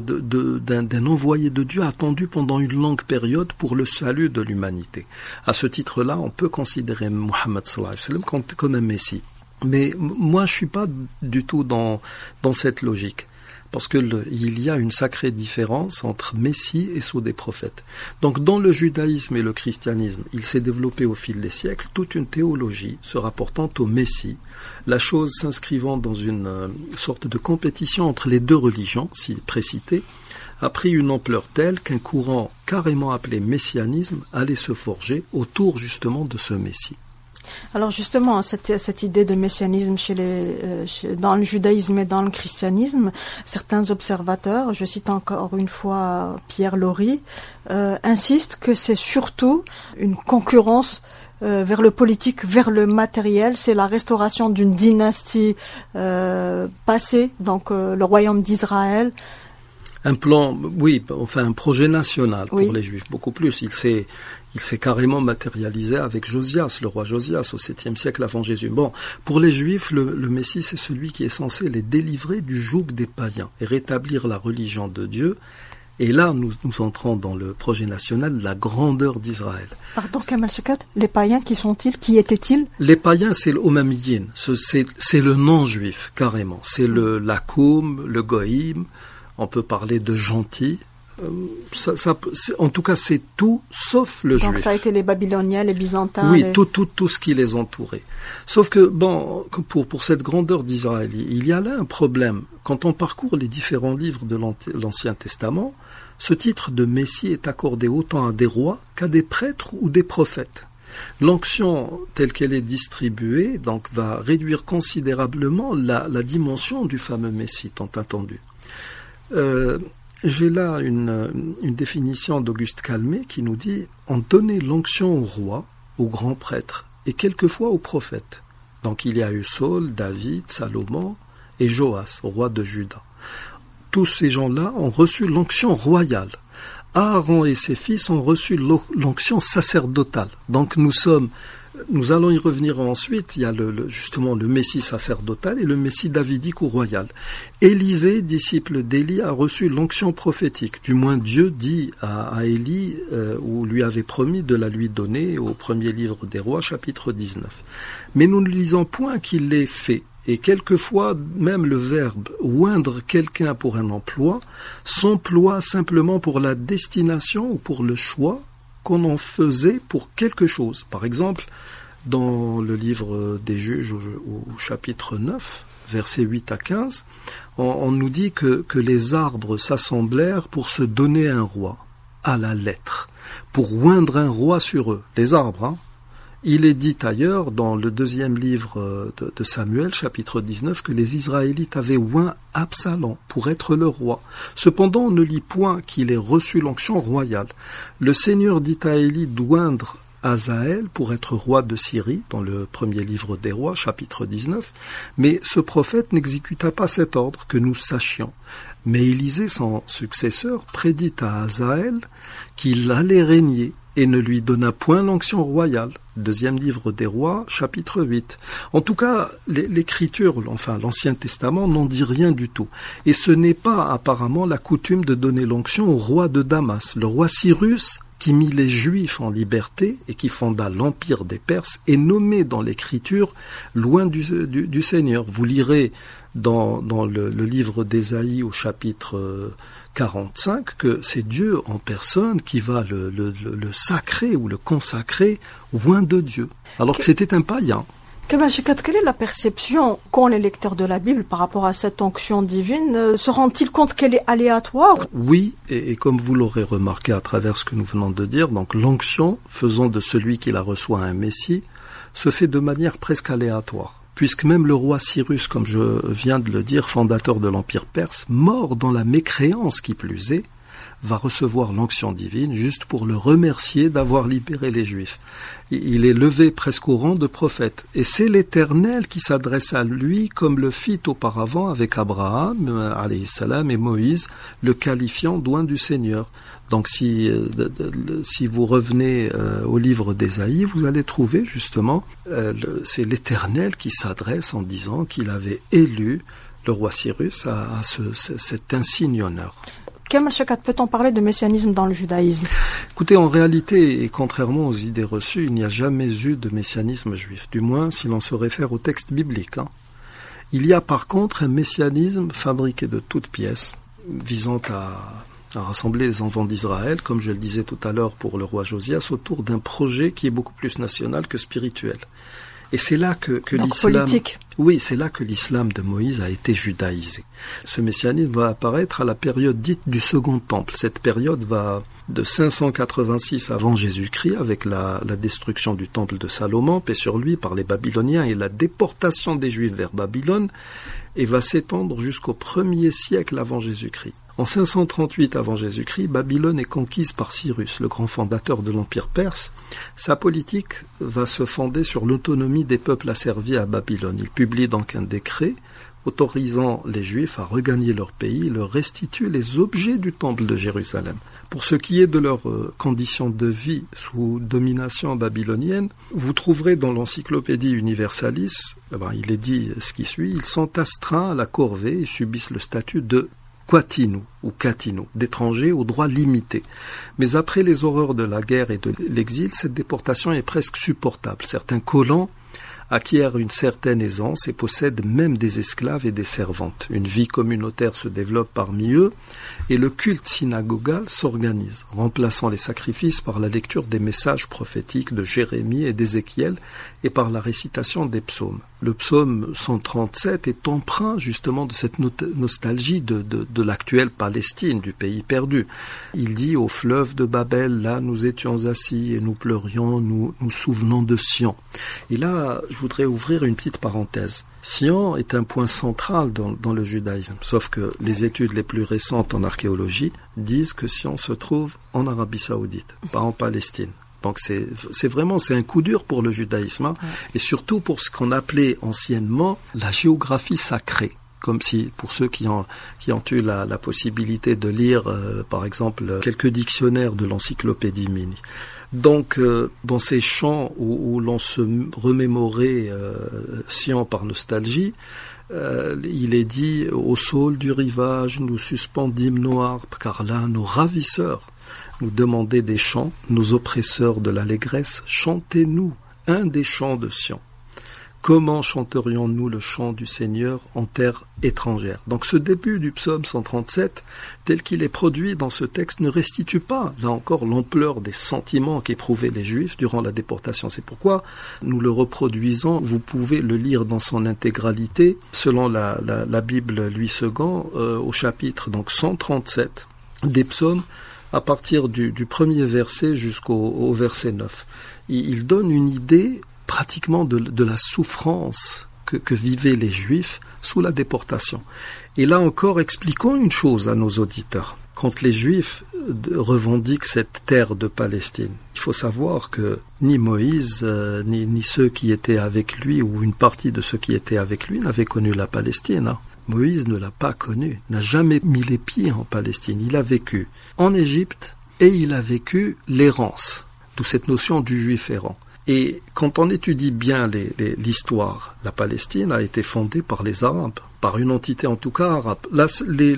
d'un envoyé de Dieu attendu pendant une longue période pour le salut de l'humanité. À ce titre-là, on peut considérer Muhammad sallallahu alayhi wa sallam comme un messie. Mais moi, je suis pas du tout dans cette logique. Parce que il y a une sacrée différence entre Messie et sceau des prophètes. Donc dans le judaïsme et le christianisme, il s'est développé au fil des siècles toute une théologie se rapportant au Messie, la chose s'inscrivant dans une sorte de compétition entre les deux religions, si précitées, a pris une ampleur telle qu'un courant carrément appelé messianisme allait se forger autour justement de ce Messie. Alors justement, cette idée de messianisme dans le judaïsme et dans le christianisme, certains observateurs, je cite encore une fois Pierre Lori, insistent que c'est surtout une concurrence vers le politique, vers le matériel. C'est la restauration d'une dynastie passée, donc le royaume d'Israël. Un plan, un projet national pour les Juifs, beaucoup plus. Il s'est carrément matérialisé avec Josias, le roi Josias, au 7e siècle avant Jésus. Bon, pour les Juifs, le Messie, c'est celui qui est censé les délivrer du joug des païens et rétablir la religion de Dieu. Et là, nous entrons dans le projet national, la grandeur d'Israël. Pardon, Kamal Choukat, les païens, qui sont-ils? Qui étaient-ils? Les païens, c'est l'Omamiyin, c'est le non-juif, carrément. C'est le Lakoum, le Goïm. On peut parler de gentil. En tout cas, c'est tout sauf le juif. Donc ça a été les Babyloniens, les Byzantins. Oui, tout ce qui les entourait. Sauf que, pour cette grandeur d'Israël, il y a là un problème. Quand on parcourt les différents livres de l'Ancien Testament, ce titre de Messie est accordé autant à des rois qu'à des prêtres ou des prophètes. L'onction telle qu'elle est distribuée donc va réduire considérablement la dimension du fameux Messie tant attendu. J'ai là une définition d'Auguste Calmet qui nous dit « On donnait l'onction au roi, au grand prêtre et quelquefois au prophète ». Donc il y a eu Saul, David, Salomon et Joas, roi de Juda. Tous ces gens-là ont reçu l'onction royale. Aaron et ses fils ont reçu l'onction sacerdotale. Donc nous allons y revenir ensuite. Il y a justement le Messie sacerdotal et le Messie davidique ou royal. Élisée, disciple d'Élie, a reçu l'onction prophétique. Du moins Dieu dit à Élie, ou lui avait promis de la lui donner au premier livre des rois, chapitre 19. Mais nous ne lisons point qu'il l'ait fait. Et quelquefois, même le verbe « oindre quelqu'un pour un emploi » s'emploie simplement pour la destination ou pour le choix qu'on en faisait pour quelque chose. Par exemple, dans le livre des Juges au chapitre 9, versets 8 à 15, on nous dit que les arbres s'assemblèrent pour se donner un roi, à la lettre, pour oindre un roi sur eux. Les arbres, hein. Il est dit ailleurs, dans le deuxième livre de Samuel, chapitre 19, que les Israélites avaient oint Absalom pour être le roi. Cependant, on ne lit point qu'il ait reçu l'onction royale. Le Seigneur dit à Élie d'oindre Hazaël pour être roi de Syrie, dans le premier livre des rois, chapitre 19, mais ce prophète n'exécuta pas cet ordre que nous sachions. Mais Élisée, son successeur, prédit à Hazaël qu'il allait régner et ne lui donna point l'onction royale. Deuxième livre des rois, chapitre 8. En tout cas, l'écriture, enfin l'Ancien Testament, n'en dit rien du tout. Et ce n'est pas apparemment la coutume de donner l'onction au roi de Damas. Le roi Cyrus, qui mit les Juifs en liberté et qui fonda l'empire des Perses, est nommé dans l'écriture loin du Seigneur. Vous lirez dans le livre d'Ésaïe au chapitre 45 que c'est Dieu en personne qui va le sacrer ou le consacrer loin de Dieu, alors que c'était un païen. Quelle est la perception qu'ont les lecteurs de la Bible par rapport à cette onction divine? Se rendent-ils compte qu'elle est aléatoire? Oui, et comme vous l'aurez remarqué à travers ce que nous venons de dire, donc l'onction, faisant de celui qui la reçoit un Messie, se fait de manière presque aléatoire. Puisque même le roi Cyrus, comme je viens de le dire, fondateur de l'Empire perse, mort dans la mécréance qui plus est, va recevoir l'onction divine juste pour le remercier d'avoir libéré les Juifs. Il est levé presque au rang de prophète. Et c'est l'Éternel qui s'adresse à lui comme le fit auparavant avec Abraham, alayhi salam, et Moïse, le qualifiant d'oint du Seigneur. Donc si vous revenez au livre d'Ésaïe, vous allez trouver justement, c'est l'Éternel qui s'adresse en disant qu'il avait élu le roi Cyrus à cet insigne honneur. Kemal Shekat, peut-on parler de messianisme dans le judaïsme? Écoutez, en réalité, et contrairement aux idées reçues, il n'y a jamais eu de messianisme juif, du moins si l'on se réfère au texte biblique. Il y a par contre un messianisme fabriqué de toutes pièces, visant à rassembler les enfants d'Israël, comme je le disais tout à l'heure pour le roi Josias, autour d'un projet qui est beaucoup plus national que spirituel. Et c'est là que l'islam, politique. Oui, c'est là que l'islam de Moïse a été judaïsé. Ce messianisme va apparaître à la période dite du Second Temple. Cette période va de 586 avant Jésus-Christ, avec la destruction du temple de Salomon, paix sur lui, par les Babyloniens, et la déportation des Juifs vers Babylone, et va s'étendre jusqu'au 1er siècle avant Jésus-Christ. En 538 avant Jésus-Christ, Babylone est conquise par Cyrus, le grand fondateur de l'Empire perse. Sa politique va se fonder sur l'autonomie des peuples asservis à Babylone. Il publie donc un décret autorisant les Juifs à regagner leur pays, leur restituer les objets du temple de Jérusalem. Pour ce qui est de leurs conditions de vie sous domination babylonienne, vous trouverez dans l'encyclopédie Universalis, il est dit ce qui suit, ils sont astreints à la corvée et subissent le statut de Quatinu ou Catinu, d'étrangers aux droits limités. Mais après les horreurs de la guerre et de l'exil, cette déportation est presque supportable. Certains colons acquiert une certaine aisance et possède même des esclaves et des servantes. Une vie communautaire se développe parmi eux et le culte synagogal s'organise, remplaçant les sacrifices par la lecture des messages prophétiques de Jérémie et d'Ézéchiel et par la récitation des psaumes. Le psaume 137 est empreint justement de cette nostalgie de l'actuelle Palestine, du pays perdu. Il dit « Au fleuve de Babel, là nous étions assis et nous pleurions, nous souvenons de Sion ». Et là, je voudrais ouvrir une petite parenthèse. Sion est un point central dans le judaïsme, sauf que les études les plus récentes en archéologie disent que Sion se trouve en Arabie Saoudite, pas en Palestine. Donc c'est un coup dur pour le judaïsme, hein, et surtout pour ce qu'on appelait anciennement la géographie sacrée. Comme si, pour ceux qui ont eu la possibilité de lire, par exemple, quelques dictionnaires de l'encyclopédie Mini. Donc, dans ces chants où l'on se remémorait Sion par nostalgie, il est dit « Au saule du rivage, nous suspendîmes nos harpes, car là, nos ravisseurs nous demandaient des chants, nos oppresseurs de l'allégresse, chantez-nous un des chants de Sion. Comment chanterions-nous le chant du Seigneur en terre étrangère ?» Donc ce début du psaume 137, tel qu'il est produit dans ce texte, ne restitue pas, là encore, l'ampleur des sentiments qu'éprouvaient les Juifs durant la déportation. C'est pourquoi nous le reproduisons. Vous pouvez le lire dans son intégralité, selon la Bible Louis II, au chapitre donc 137 des psaumes, à partir du premier verset jusqu'au verset 9. Il donne une idée pratiquement de la souffrance que vivaient les Juifs sous la déportation. Et là encore, expliquons une chose à nos auditeurs. Quand les Juifs revendiquent cette terre de Palestine, il faut savoir que ni Moïse, ni ceux qui étaient avec lui, ou une partie de ceux qui étaient avec lui, n'avaient connu la Palestine, hein. Moïse ne l'a pas connu, n'a jamais mis les pieds en Palestine. Il a vécu en Égypte et il a vécu l'errance, d'où cette notion du juif errant. Et quand on étudie bien l'histoire, la Palestine a été fondée par les Arabes, par une entité en tout cas arabe. Là,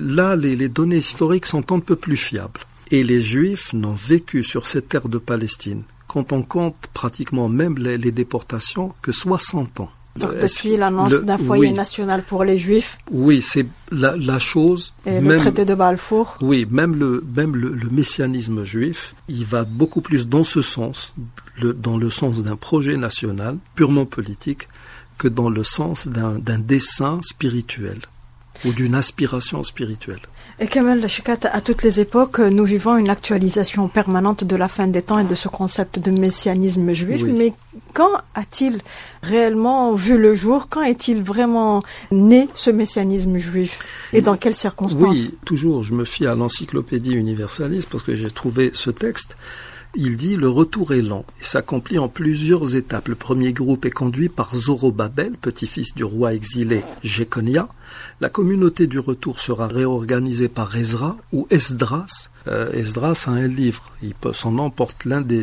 les données historiques sont un peu plus fiables. Et les Juifs n'ont vécu sur cette terre de Palestine, quand on compte pratiquement même les déportations, que 60 ans. Donc depuis l'annonce d'un foyer national pour les Juifs. Oui, c'est la chose. Et même, le traité de Balfour. Oui, même le messianisme juif, il va beaucoup plus dans ce sens, dans le sens d'un projet national purement politique, que dans le sens d'un dessein spirituel ou d'une aspiration spirituelle. Et Kamel Cheikhat, à toutes les époques, nous vivons une actualisation permanente de la fin des temps et de ce concept de messianisme juif. Oui. Mais quand a-t-il réellement vu le jour? Quand est-il vraiment né, ce messianisme juif? Et dans quelles circonstances? Oui, toujours, je me fie à l'encyclopédie universaliste parce que j'ai trouvé ce texte. Il dit « Le retour est lent et s'accomplit en plusieurs étapes. Le premier groupe est conduit par Zorobabel, petit-fils du roi exilé Jéconia. La communauté du retour sera réorganisée par Ezra ou Esdras. Esdras a un livre. Son nom porte l'un des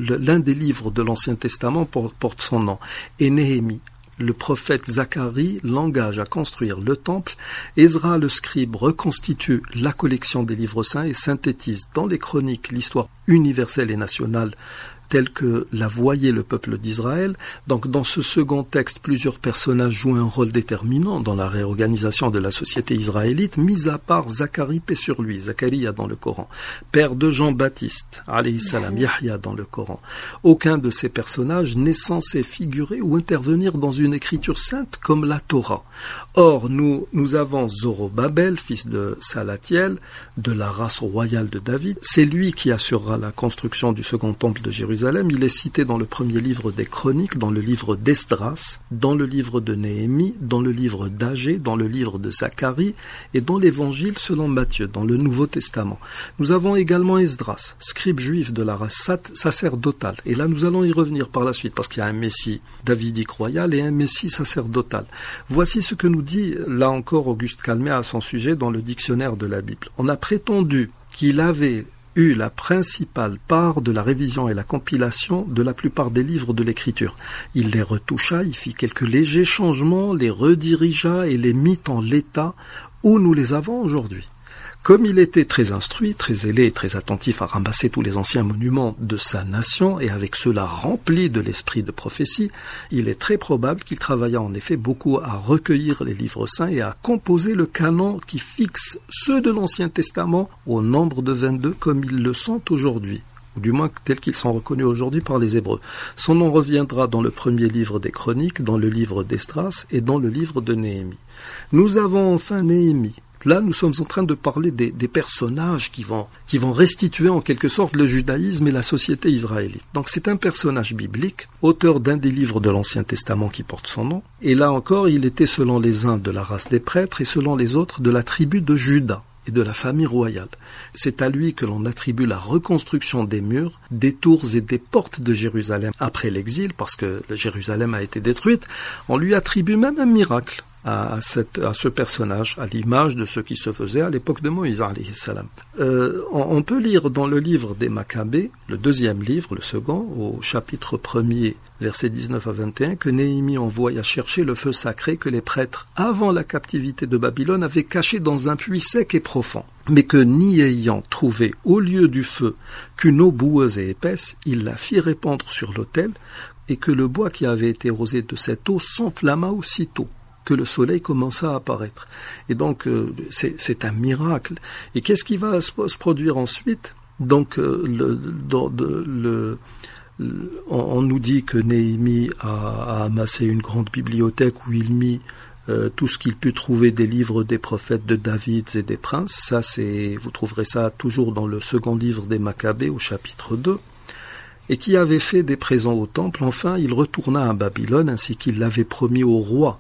livres de l'Ancien Testament porte son nom. Et Néhémie. Le prophète Zacharie l'engage à construire le temple. Ezra le scribe reconstitue la collection des livres saints et synthétise dans les chroniques l'histoire universelle et nationale telle que la voyait le peuple d'Israël. Donc dans ce second texte, plusieurs personnages jouent un rôle déterminant dans la réorganisation de la société israélite, mis à part Zacharie, paix sur lui, Zacharia dans le Coran, père de Jean-Baptiste, alayhi salam, Yahya dans le Coran. Aucun de ces personnages n'est censé figurer ou intervenir dans une écriture sainte comme la Torah. Or, nous avons Zorobabel, fils de Salatiel, de la race royale de David. C'est lui qui assurera la construction du second temple de Jérusalem. Il est cité dans le premier livre des Chroniques, dans le livre d'Esdras, dans le livre de Néhémie, dans le livre d'Agé, dans le livre de Zacharie et dans l'évangile selon Matthieu, dans le Nouveau Testament. Nous avons également Esdras, scribe juif de la race sacerdotale. Et là, nous allons y revenir par la suite, parce qu'il y a un messie davidique royal et un messie sacerdotal. Voici ce que nous dit, là encore, Auguste Calmet à son sujet dans le dictionnaire de la Bible. On a prétendu qu'il avait eu la principale part de la révision et la compilation de la plupart des livres de l'Écriture. Il les retoucha, il fit quelques légers changements, les redirigea et les mit en l'état où nous les avons aujourd'hui. Comme il était très instruit, très zélé et très attentif à ramasser tous les anciens monuments de sa nation et avec cela rempli de l'esprit de prophétie, il est très probable qu'il travailla en effet beaucoup à recueillir les livres saints et à composer le canon qui fixe ceux de l'Ancien Testament au nombre de 22 comme ils le sont aujourd'hui, ou du moins tels qu'ils sont reconnus aujourd'hui par les Hébreux. Son nom reviendra dans le premier livre des Chroniques, dans le livre d'Esdras et dans le livre de Néhémie. Nous avons enfin Néhémie. Là, nous sommes en train de parler des personnages qui vont restituer en quelque sorte le judaïsme et la société israélite. Donc c'est un personnage biblique, auteur d'un des livres de l'Ancien Testament qui porte son nom. Et là encore, il était selon les uns de la race des prêtres et selon les autres de la tribu de Juda et de la famille royale. C'est à lui que l'on attribue la reconstruction des murs, des tours et des portes de Jérusalem après l'exil, parce que Jérusalem a été détruite. On lui attribue même un miracle à ce personnage, à l'image de ce qui se faisait à l'époque de Moïse, alayhi salam. On peut lire dans le livre des Maccabées, le deuxième livre, le second, au chapitre 1er, versets 19 à 21, que Néhémie envoya chercher le feu sacré que les prêtres, avant la captivité de Babylone, avaient caché dans un puits sec et profond. Mais que, n'y ayant trouvé au lieu du feu qu'une eau boueuse et épaisse, il la fit répandre sur l'autel, et que le bois qui avait été rosé de cette eau s'enflamma aussitôt que le soleil commença à apparaître. Et donc, c'est un miracle. Et qu'est-ce qui va se produire ensuite? Donc, on nous dit que Néhémie a amassé une grande bibliothèque où il mit tout ce qu'il put trouver des livres des prophètes de David et des princes. Ça, vous trouverez ça toujours dans le second livre des Maccabées au chapitre 2. Et qui avait fait des présents au temple. Enfin, il retourna à Babylone ainsi qu'il l'avait promis au roi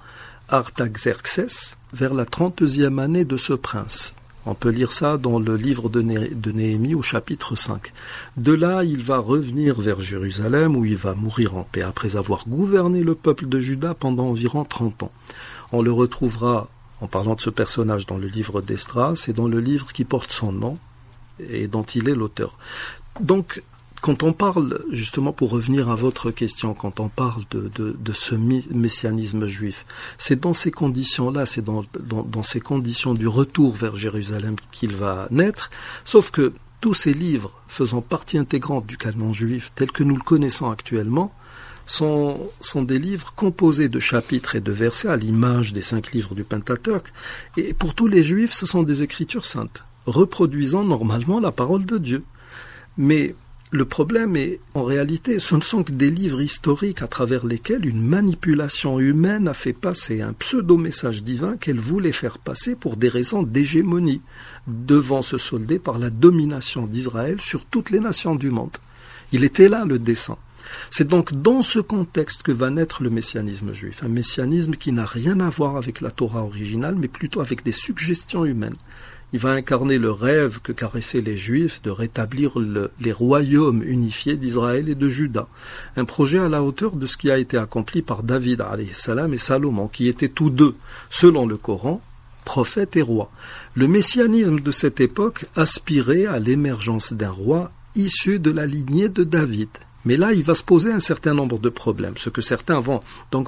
Artaxerxès vers la 30e année de ce prince. On peut lire ça dans le livre de Néhémie au chapitre 5. De là, il va revenir vers Jérusalem où il va mourir en paix après avoir gouverné le peuple de Juda pendant environ 30 ans. On le retrouvera en parlant de ce personnage dans le livre d'Esdras et dans le livre qui porte son nom et dont il est l'auteur. Donc, quand on parle, justement pour revenir à votre question, quand on parle de ce messianisme juif, c'est dans ces conditions-là, c'est dans ces conditions du retour vers Jérusalem qu'il va naître, sauf que tous ces livres faisant partie intégrante du canon juif tel que nous le connaissons actuellement, sont des livres composés de chapitres et de versets à l'image des 5 livres du Pentateuque, et pour tous les juifs, ce sont des écritures saintes, reproduisant normalement la parole de Dieu. Mais le problème est, en réalité, ce ne sont que des livres historiques à travers lesquels une manipulation humaine a fait passer un pseudo-message divin qu'elle voulait faire passer pour des raisons d'hégémonie, devant se solder par la domination d'Israël sur toutes les nations du monde. Il était là le dessein. C'est donc dans ce contexte que va naître le messianisme juif, un messianisme qui n'a rien à voir avec la Torah originale, mais plutôt avec des suggestions humaines. Il va incarner le rêve que caressaient les Juifs de rétablir les royaumes unifiés d'Israël et de Juda. Un projet à la hauteur de ce qui a été accompli par David alayhi salam et Salomon, qui étaient tous deux, selon le Coran, prophètes et rois. Le messianisme de cette époque aspirait à l'émergence d'un roi issu de la lignée de David. Mais là, il va se poser un certain nombre de problèmes, ce que certains vont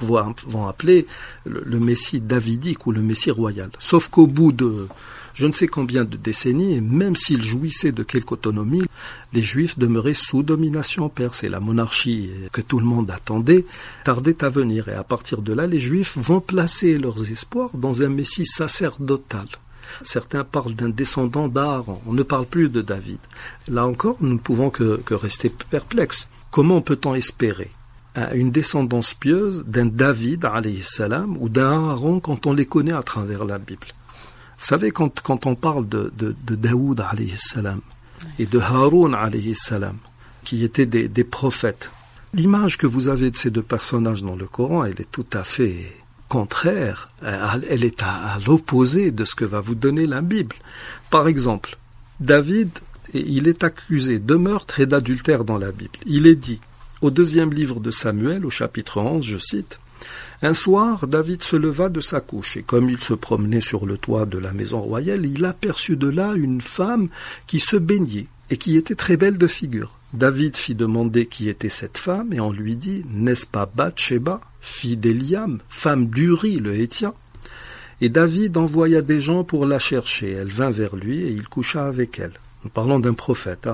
appeler le Messie davidique ou le Messie royal. Sauf qu'au bout de je ne sais combien de décennies, et même s'ils jouissaient de quelque autonomie, les Juifs demeuraient sous domination perse et la monarchie que tout le monde attendait tardait à venir. Et à partir de là, les Juifs vont placer leurs espoirs dans un Messie sacerdotal. Certains parlent d'un descendant d'Aaron, on ne parle plus de David. Là encore, nous ne pouvons que rester perplexes. Comment peut-on espérer une descendance pieuse d'un David, alayhi salam, ou d'un Aaron quand on les connaît à travers la Bible? Vous savez, quand on parle de Daoud, alayhi salam, et de Haroun, alayhi salam, qui étaient des prophètes, l'image que vous avez de ces deux personnages dans le Coran, elle est tout à fait contraire, elle est à l'opposé de ce que va vous donner la Bible. Par exemple, David, il est accusé de meurtre et d'adultère dans la Bible. Il est dit, au 2e livre de Samuel, au chapitre 11, je cite, « Un soir, David se leva de sa couche, et comme il se promenait sur le toit de la maison royale, il aperçut de là une femme qui se baignait, et qui était très belle de figure. David fit demander qui était cette femme, et on lui dit, « N'est-ce pas Bathsheba, fille d'Eliam, femme d'Uri le Hétien ?» Et David envoya des gens pour la chercher. Elle vint vers lui et il coucha avec elle. Nous parlons d'un prophète.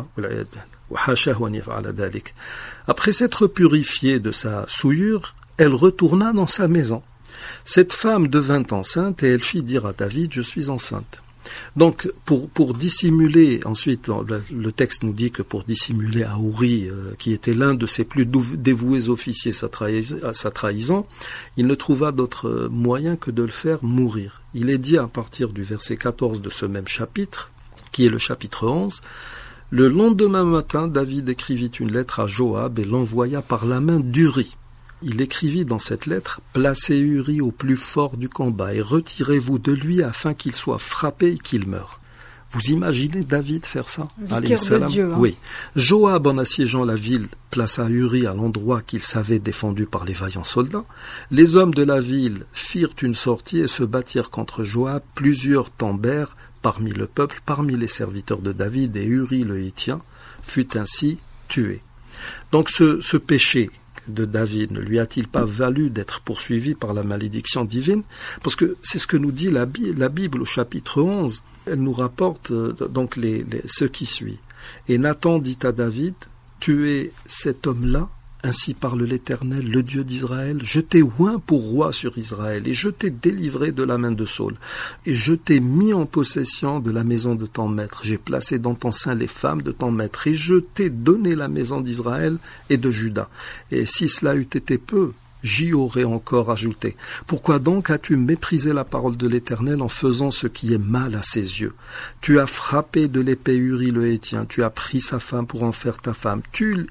Après s'être purifiée de sa souillure, elle retourna dans sa maison. Cette femme devint enceinte et elle fit dire à David, je suis enceinte. Donc, pour dissimuler, ensuite, le texte nous dit que pour dissimuler à Ouri, qui était l'un de ses plus dévoués officiers, sa trahison, il ne trouva d'autre moyen que de le faire mourir. Il est dit à partir du verset 14 de ce même chapitre, qui est le chapitre 11, « Le lendemain matin, David écrivit une lettre à Joab et l'envoya par la main d'Uri. Il écrivit dans cette lettre « Placez Uri au plus fort du combat et retirez-vous de lui afin qu'il soit frappé et qu'il meure. » Vous imaginez David faire ça? Vicaire de Dieu, hein. Oui. Joab, en assiégeant la ville, plaça Uri à l'endroit qu'il savait défendu par les vaillants soldats. Les hommes de la ville firent une sortie et se battirent contre Joab. Plusieurs tombèrent parmi le peuple, parmi les serviteurs de David, et Uri le Héthien fut ainsi tué. Donc ce péché de David ne lui a-t-il pas valu d'être poursuivi par la malédiction divine? Parce que c'est ce que nous dit la Bible au chapitre 11. Elle nous rapporte donc ce qui suit. Et Nathan dit à David, tuez cet homme-là, ainsi parle l'Éternel, le Dieu d'Israël. Je t'ai oint pour roi sur Israël, et je t'ai délivré de la main de Saul, et je t'ai mis en possession de la maison de ton maître. J'ai placé dans ton sein les femmes de ton maître, et je t'ai donné la maison d'Israël et de Juda. Et si cela eût été peu, j'y aurais encore ajouté. Pourquoi donc as-tu méprisé la parole de l'Éternel en faisant ce qui est mal à ses yeux? Tu as frappé de l'épée Uri le Héthien, tu as pris sa femme pour en faire ta femme,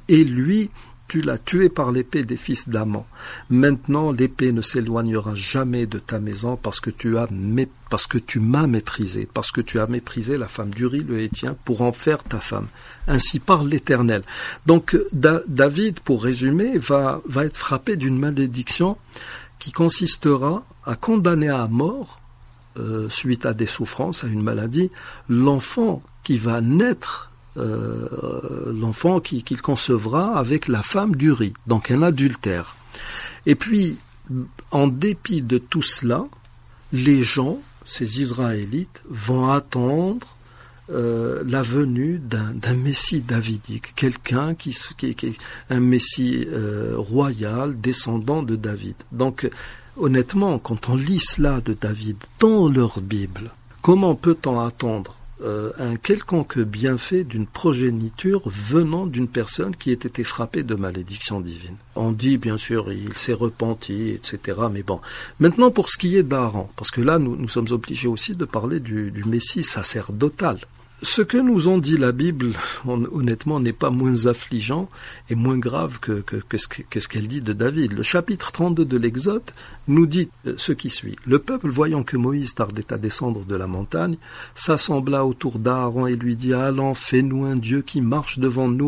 tu l'as tué par l'épée des fils d'Aman. Maintenant, l'épée ne s'éloignera jamais de ta maison parce que tu m'as méprisé, parce que tu as méprisé la femme d'Uri le Héthien pour en faire ta femme. Ainsi parle l'Éternel. Donc, David, pour résumer, va être frappé d'une malédiction qui consistera à condamner à mort, suite à des souffrances, à une maladie, l'enfant qui va naître, l'enfant qu'il concevra avec la femme d'Uri, donc un adultère. Et puis, en dépit de tout cela, les gens, ces Israélites, vont attendre la venue d'un Messie davidique, quelqu'un qui est un Messie royal, descendant de David. Donc, honnêtement, quand on lit cela de David dans leur Bible, comment peut-on attendre un quelconque bienfait d'une progéniture venant d'une personne qui ait été frappée de malédiction divine? On dit bien sûr il s'est repenti, etc. Mais bon, maintenant pour ce qui est d'Aaron, parce que là nous sommes obligés aussi de parler du Messie sacerdotal. Ce que nous en dit la Bible, honnêtement, n'est pas moins affligeant et moins grave que ce qu'elle dit de David. Le chapitre 32 de l'Exode nous dit ce qui suit. Le peuple, voyant que Moïse tardait à descendre de la montagne, s'assembla autour d'Aaron et lui dit « Allons, fais-nous un Dieu qui marche devant nous. »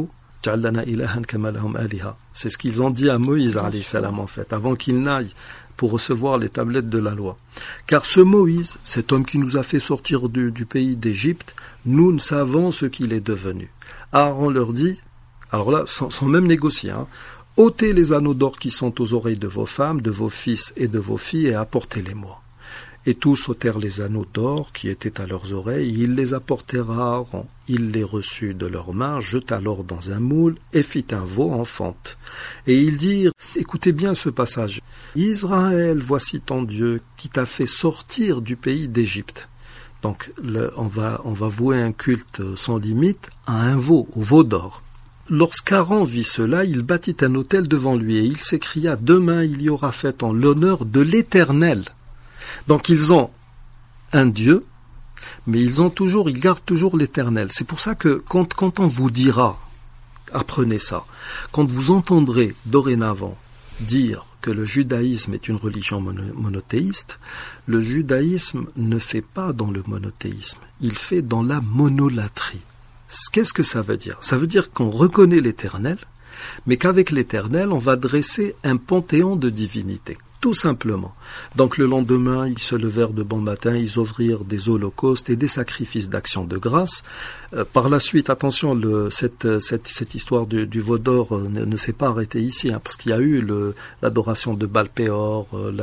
C'est ce qu'ils ont dit à Moïse, alayhi salam, en fait, avant qu'il n'aille pour recevoir les tablettes de la loi. Car ce Moïse, cet homme qui nous a fait sortir du pays d'Égypte, nous ne savons ce qu'il est devenu. Aaron leur dit, alors là, sans même négocier, ôtez les anneaux d'or qui sont aux oreilles de vos femmes, de vos fils et de vos filles, et apportez-les-moi. Et tous ôtèrent les anneaux d'or qui étaient à leurs oreilles, ils les apportèrent à Aaron. Il les reçut de leurs mains, jeta l'or dans un moule, et fit un veau en fente. Et ils dirent, écoutez bien ce passage, « Israël, voici ton Dieu, qui t'a fait sortir du pays d'Égypte. » Donc on va vouer un culte sans limite à un veau, au veau d'or. Lorsqu'Aaron vit cela, il bâtit un autel devant lui, et il s'écria, « Demain il y aura fête en l'honneur de l'Éternel. » Donc ils ont un Dieu, mais ils gardent toujours l'Éternel. C'est pour ça que quand on vous dira, apprenez ça, quand vous entendrez dorénavant dire que le judaïsme est une religion monothéiste, le judaïsme ne fait pas dans le monothéisme, il fait dans la monolatrie. Qu'est-ce que ça veut dire? Ça veut dire qu'on reconnaît l'Éternel, mais qu'avec l'Éternel, on va dresser un panthéon de divinités. tout simplement. Donc le lendemain, ils se levèrent de bon matin, ils offrirent des holocaustes et des sacrifices d'action de grâce. Par la suite, attention, cette histoire du veau d'or ne s'est pas arrêtée ici, parce qu'il y a eu l'adoration de Baal Péor,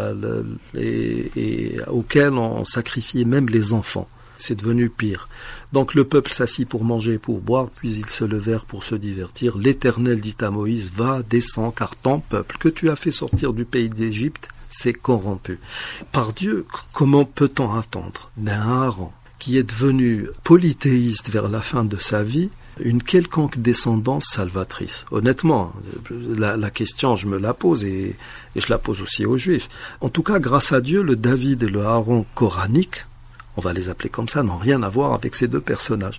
auquel on sacrifiait même les enfants. C'est devenu pire. Donc le peuple s'assit pour manger et pour boire, puis ils se levèrent pour se divertir. L'Éternel dit à Moïse, va, descends, car ton peuple que tu as fait sortir du pays d'Égypte s'est corrompu. Par Dieu, comment peut-on attendre d'un Aaron qui est devenu polythéiste vers la fin de sa vie une quelconque descendance salvatrice? Honnêtement, la question, je me la pose et je la pose aussi aux Juifs. En tout cas, grâce à Dieu, le David et le Aaron coranique, on va les appeler comme ça, n'ont rien à voir avec ces deux personnages.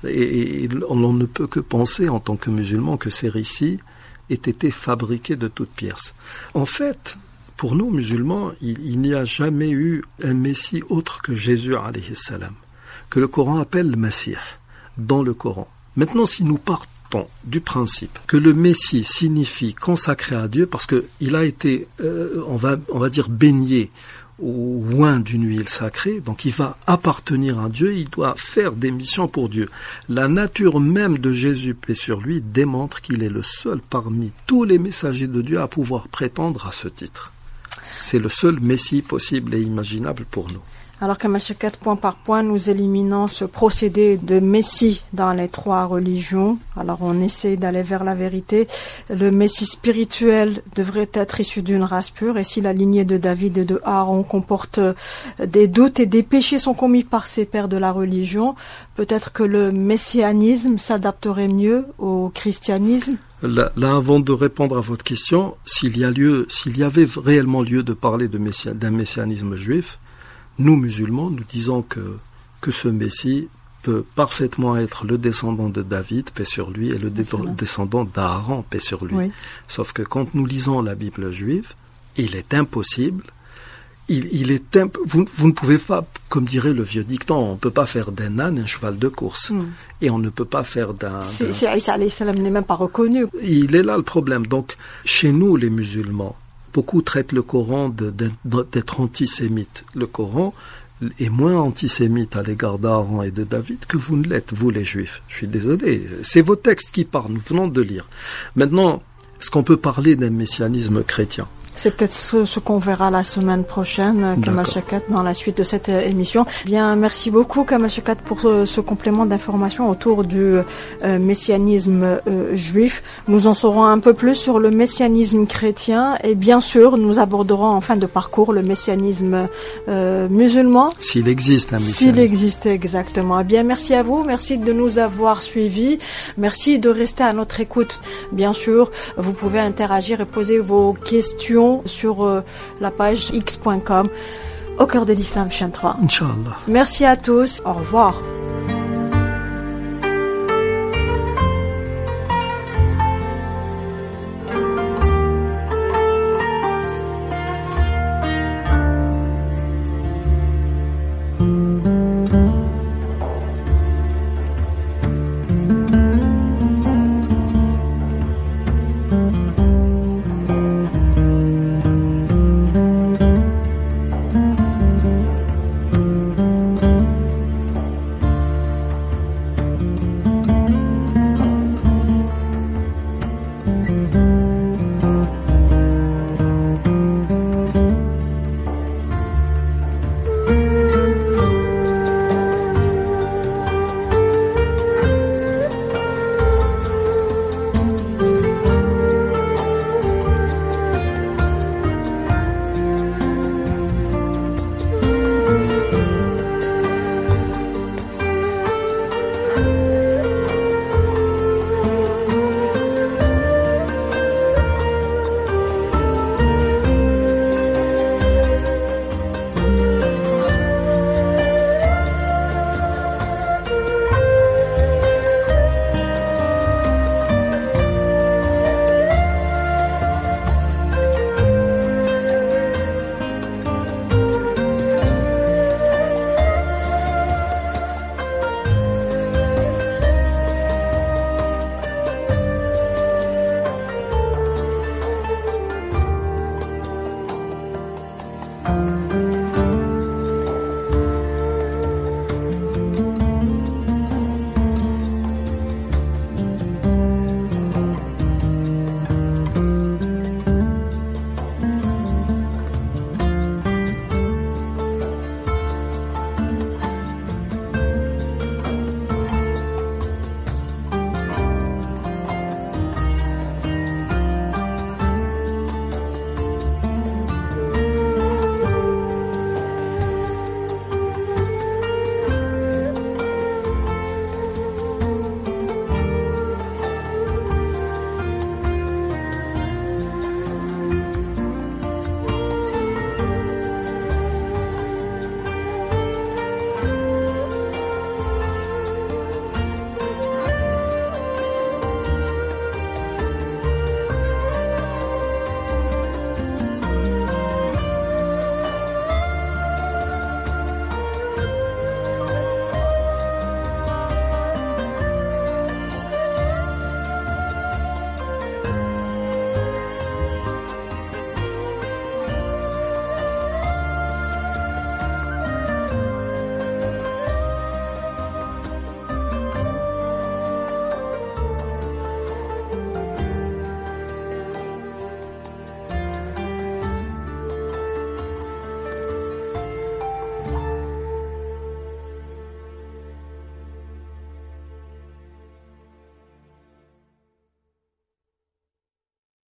Et on ne peut que penser, en tant que musulman, que ces récits aient été fabriqués de toutes pièces. En fait, pour nous musulmans, il n'y a jamais eu un Messie autre que Jésus, alayhi salam, que le Coran appelle le Messie, dans le Coran. Maintenant, si nous partons du principe que le Messie signifie consacré à Dieu, parce qu'il a été, on va dire, baigné ou loin d'une huile sacrée, donc il va appartenir à Dieu, il doit faire des missions pour Dieu. La nature même de Jésus, paix sur lui, démontre qu'il est le seul parmi tous les messagers de Dieu à pouvoir prétendre à ce titre. C'est le seul Messie possible et imaginable pour nous. Alors qu'à Machakat, point par point, nous éliminons ce procédé de Messie dans les trois religions. Alors on essaie d'aller vers la vérité. Le Messie spirituel devrait être issu d'une race pure. Et si la lignée de David et de Aaron comporte des doutes et des péchés sont commis par ces pères de la religion, peut-être que le messianisme s'adapterait mieux au christianisme. Là, avant de répondre à votre question, s'il y avait réellement lieu de parler d'un messianisme juif, nous, musulmans, nous disons que ce Messie peut parfaitement être le descendant de David, paix sur lui, et le descendant d'Aaron, paix sur lui. Oui. Sauf que quand nous lisons la Bible juive, il est impossible, vous ne pouvez pas, comme dirait le vieux dicton, on ne peut pas faire d'un âne un cheval de course. Et on ne peut pas faire d'un... Si Isa alayhi salam n'est même pas reconnu. Il est là le problème. Donc, chez nous, les musulmans, beaucoup traitent le Coran d'être antisémite. Le Coran est moins antisémite à l'égard d'Aaron et de David que vous ne l'êtes, vous les Juifs. Je suis désolé, c'est vos textes qui parlent, nous venons de lire. Maintenant, est-ce qu'on peut parler d'un messianisme chrétien ? C'est peut-être ce qu'on verra la semaine prochaine, Kamal Chakat, dans la suite de cette émission. Bien, merci beaucoup, Kamal Chakat, pour ce complément d'information autour du messianisme juif. Nous en saurons un peu plus sur le messianisme chrétien et bien sûr, nous aborderons en fin de parcours le messianisme musulman. S'il existe un messianisme. S'il existe, exactement. Eh bien, merci à vous, merci de nous avoir suivis, merci de rester à notre écoute. Bien sûr, vous pouvez interagir et poser vos questions sur la page x.com au cœur de l'islam chaîne 3. Inch'Allah. Merci à tous. Au revoir.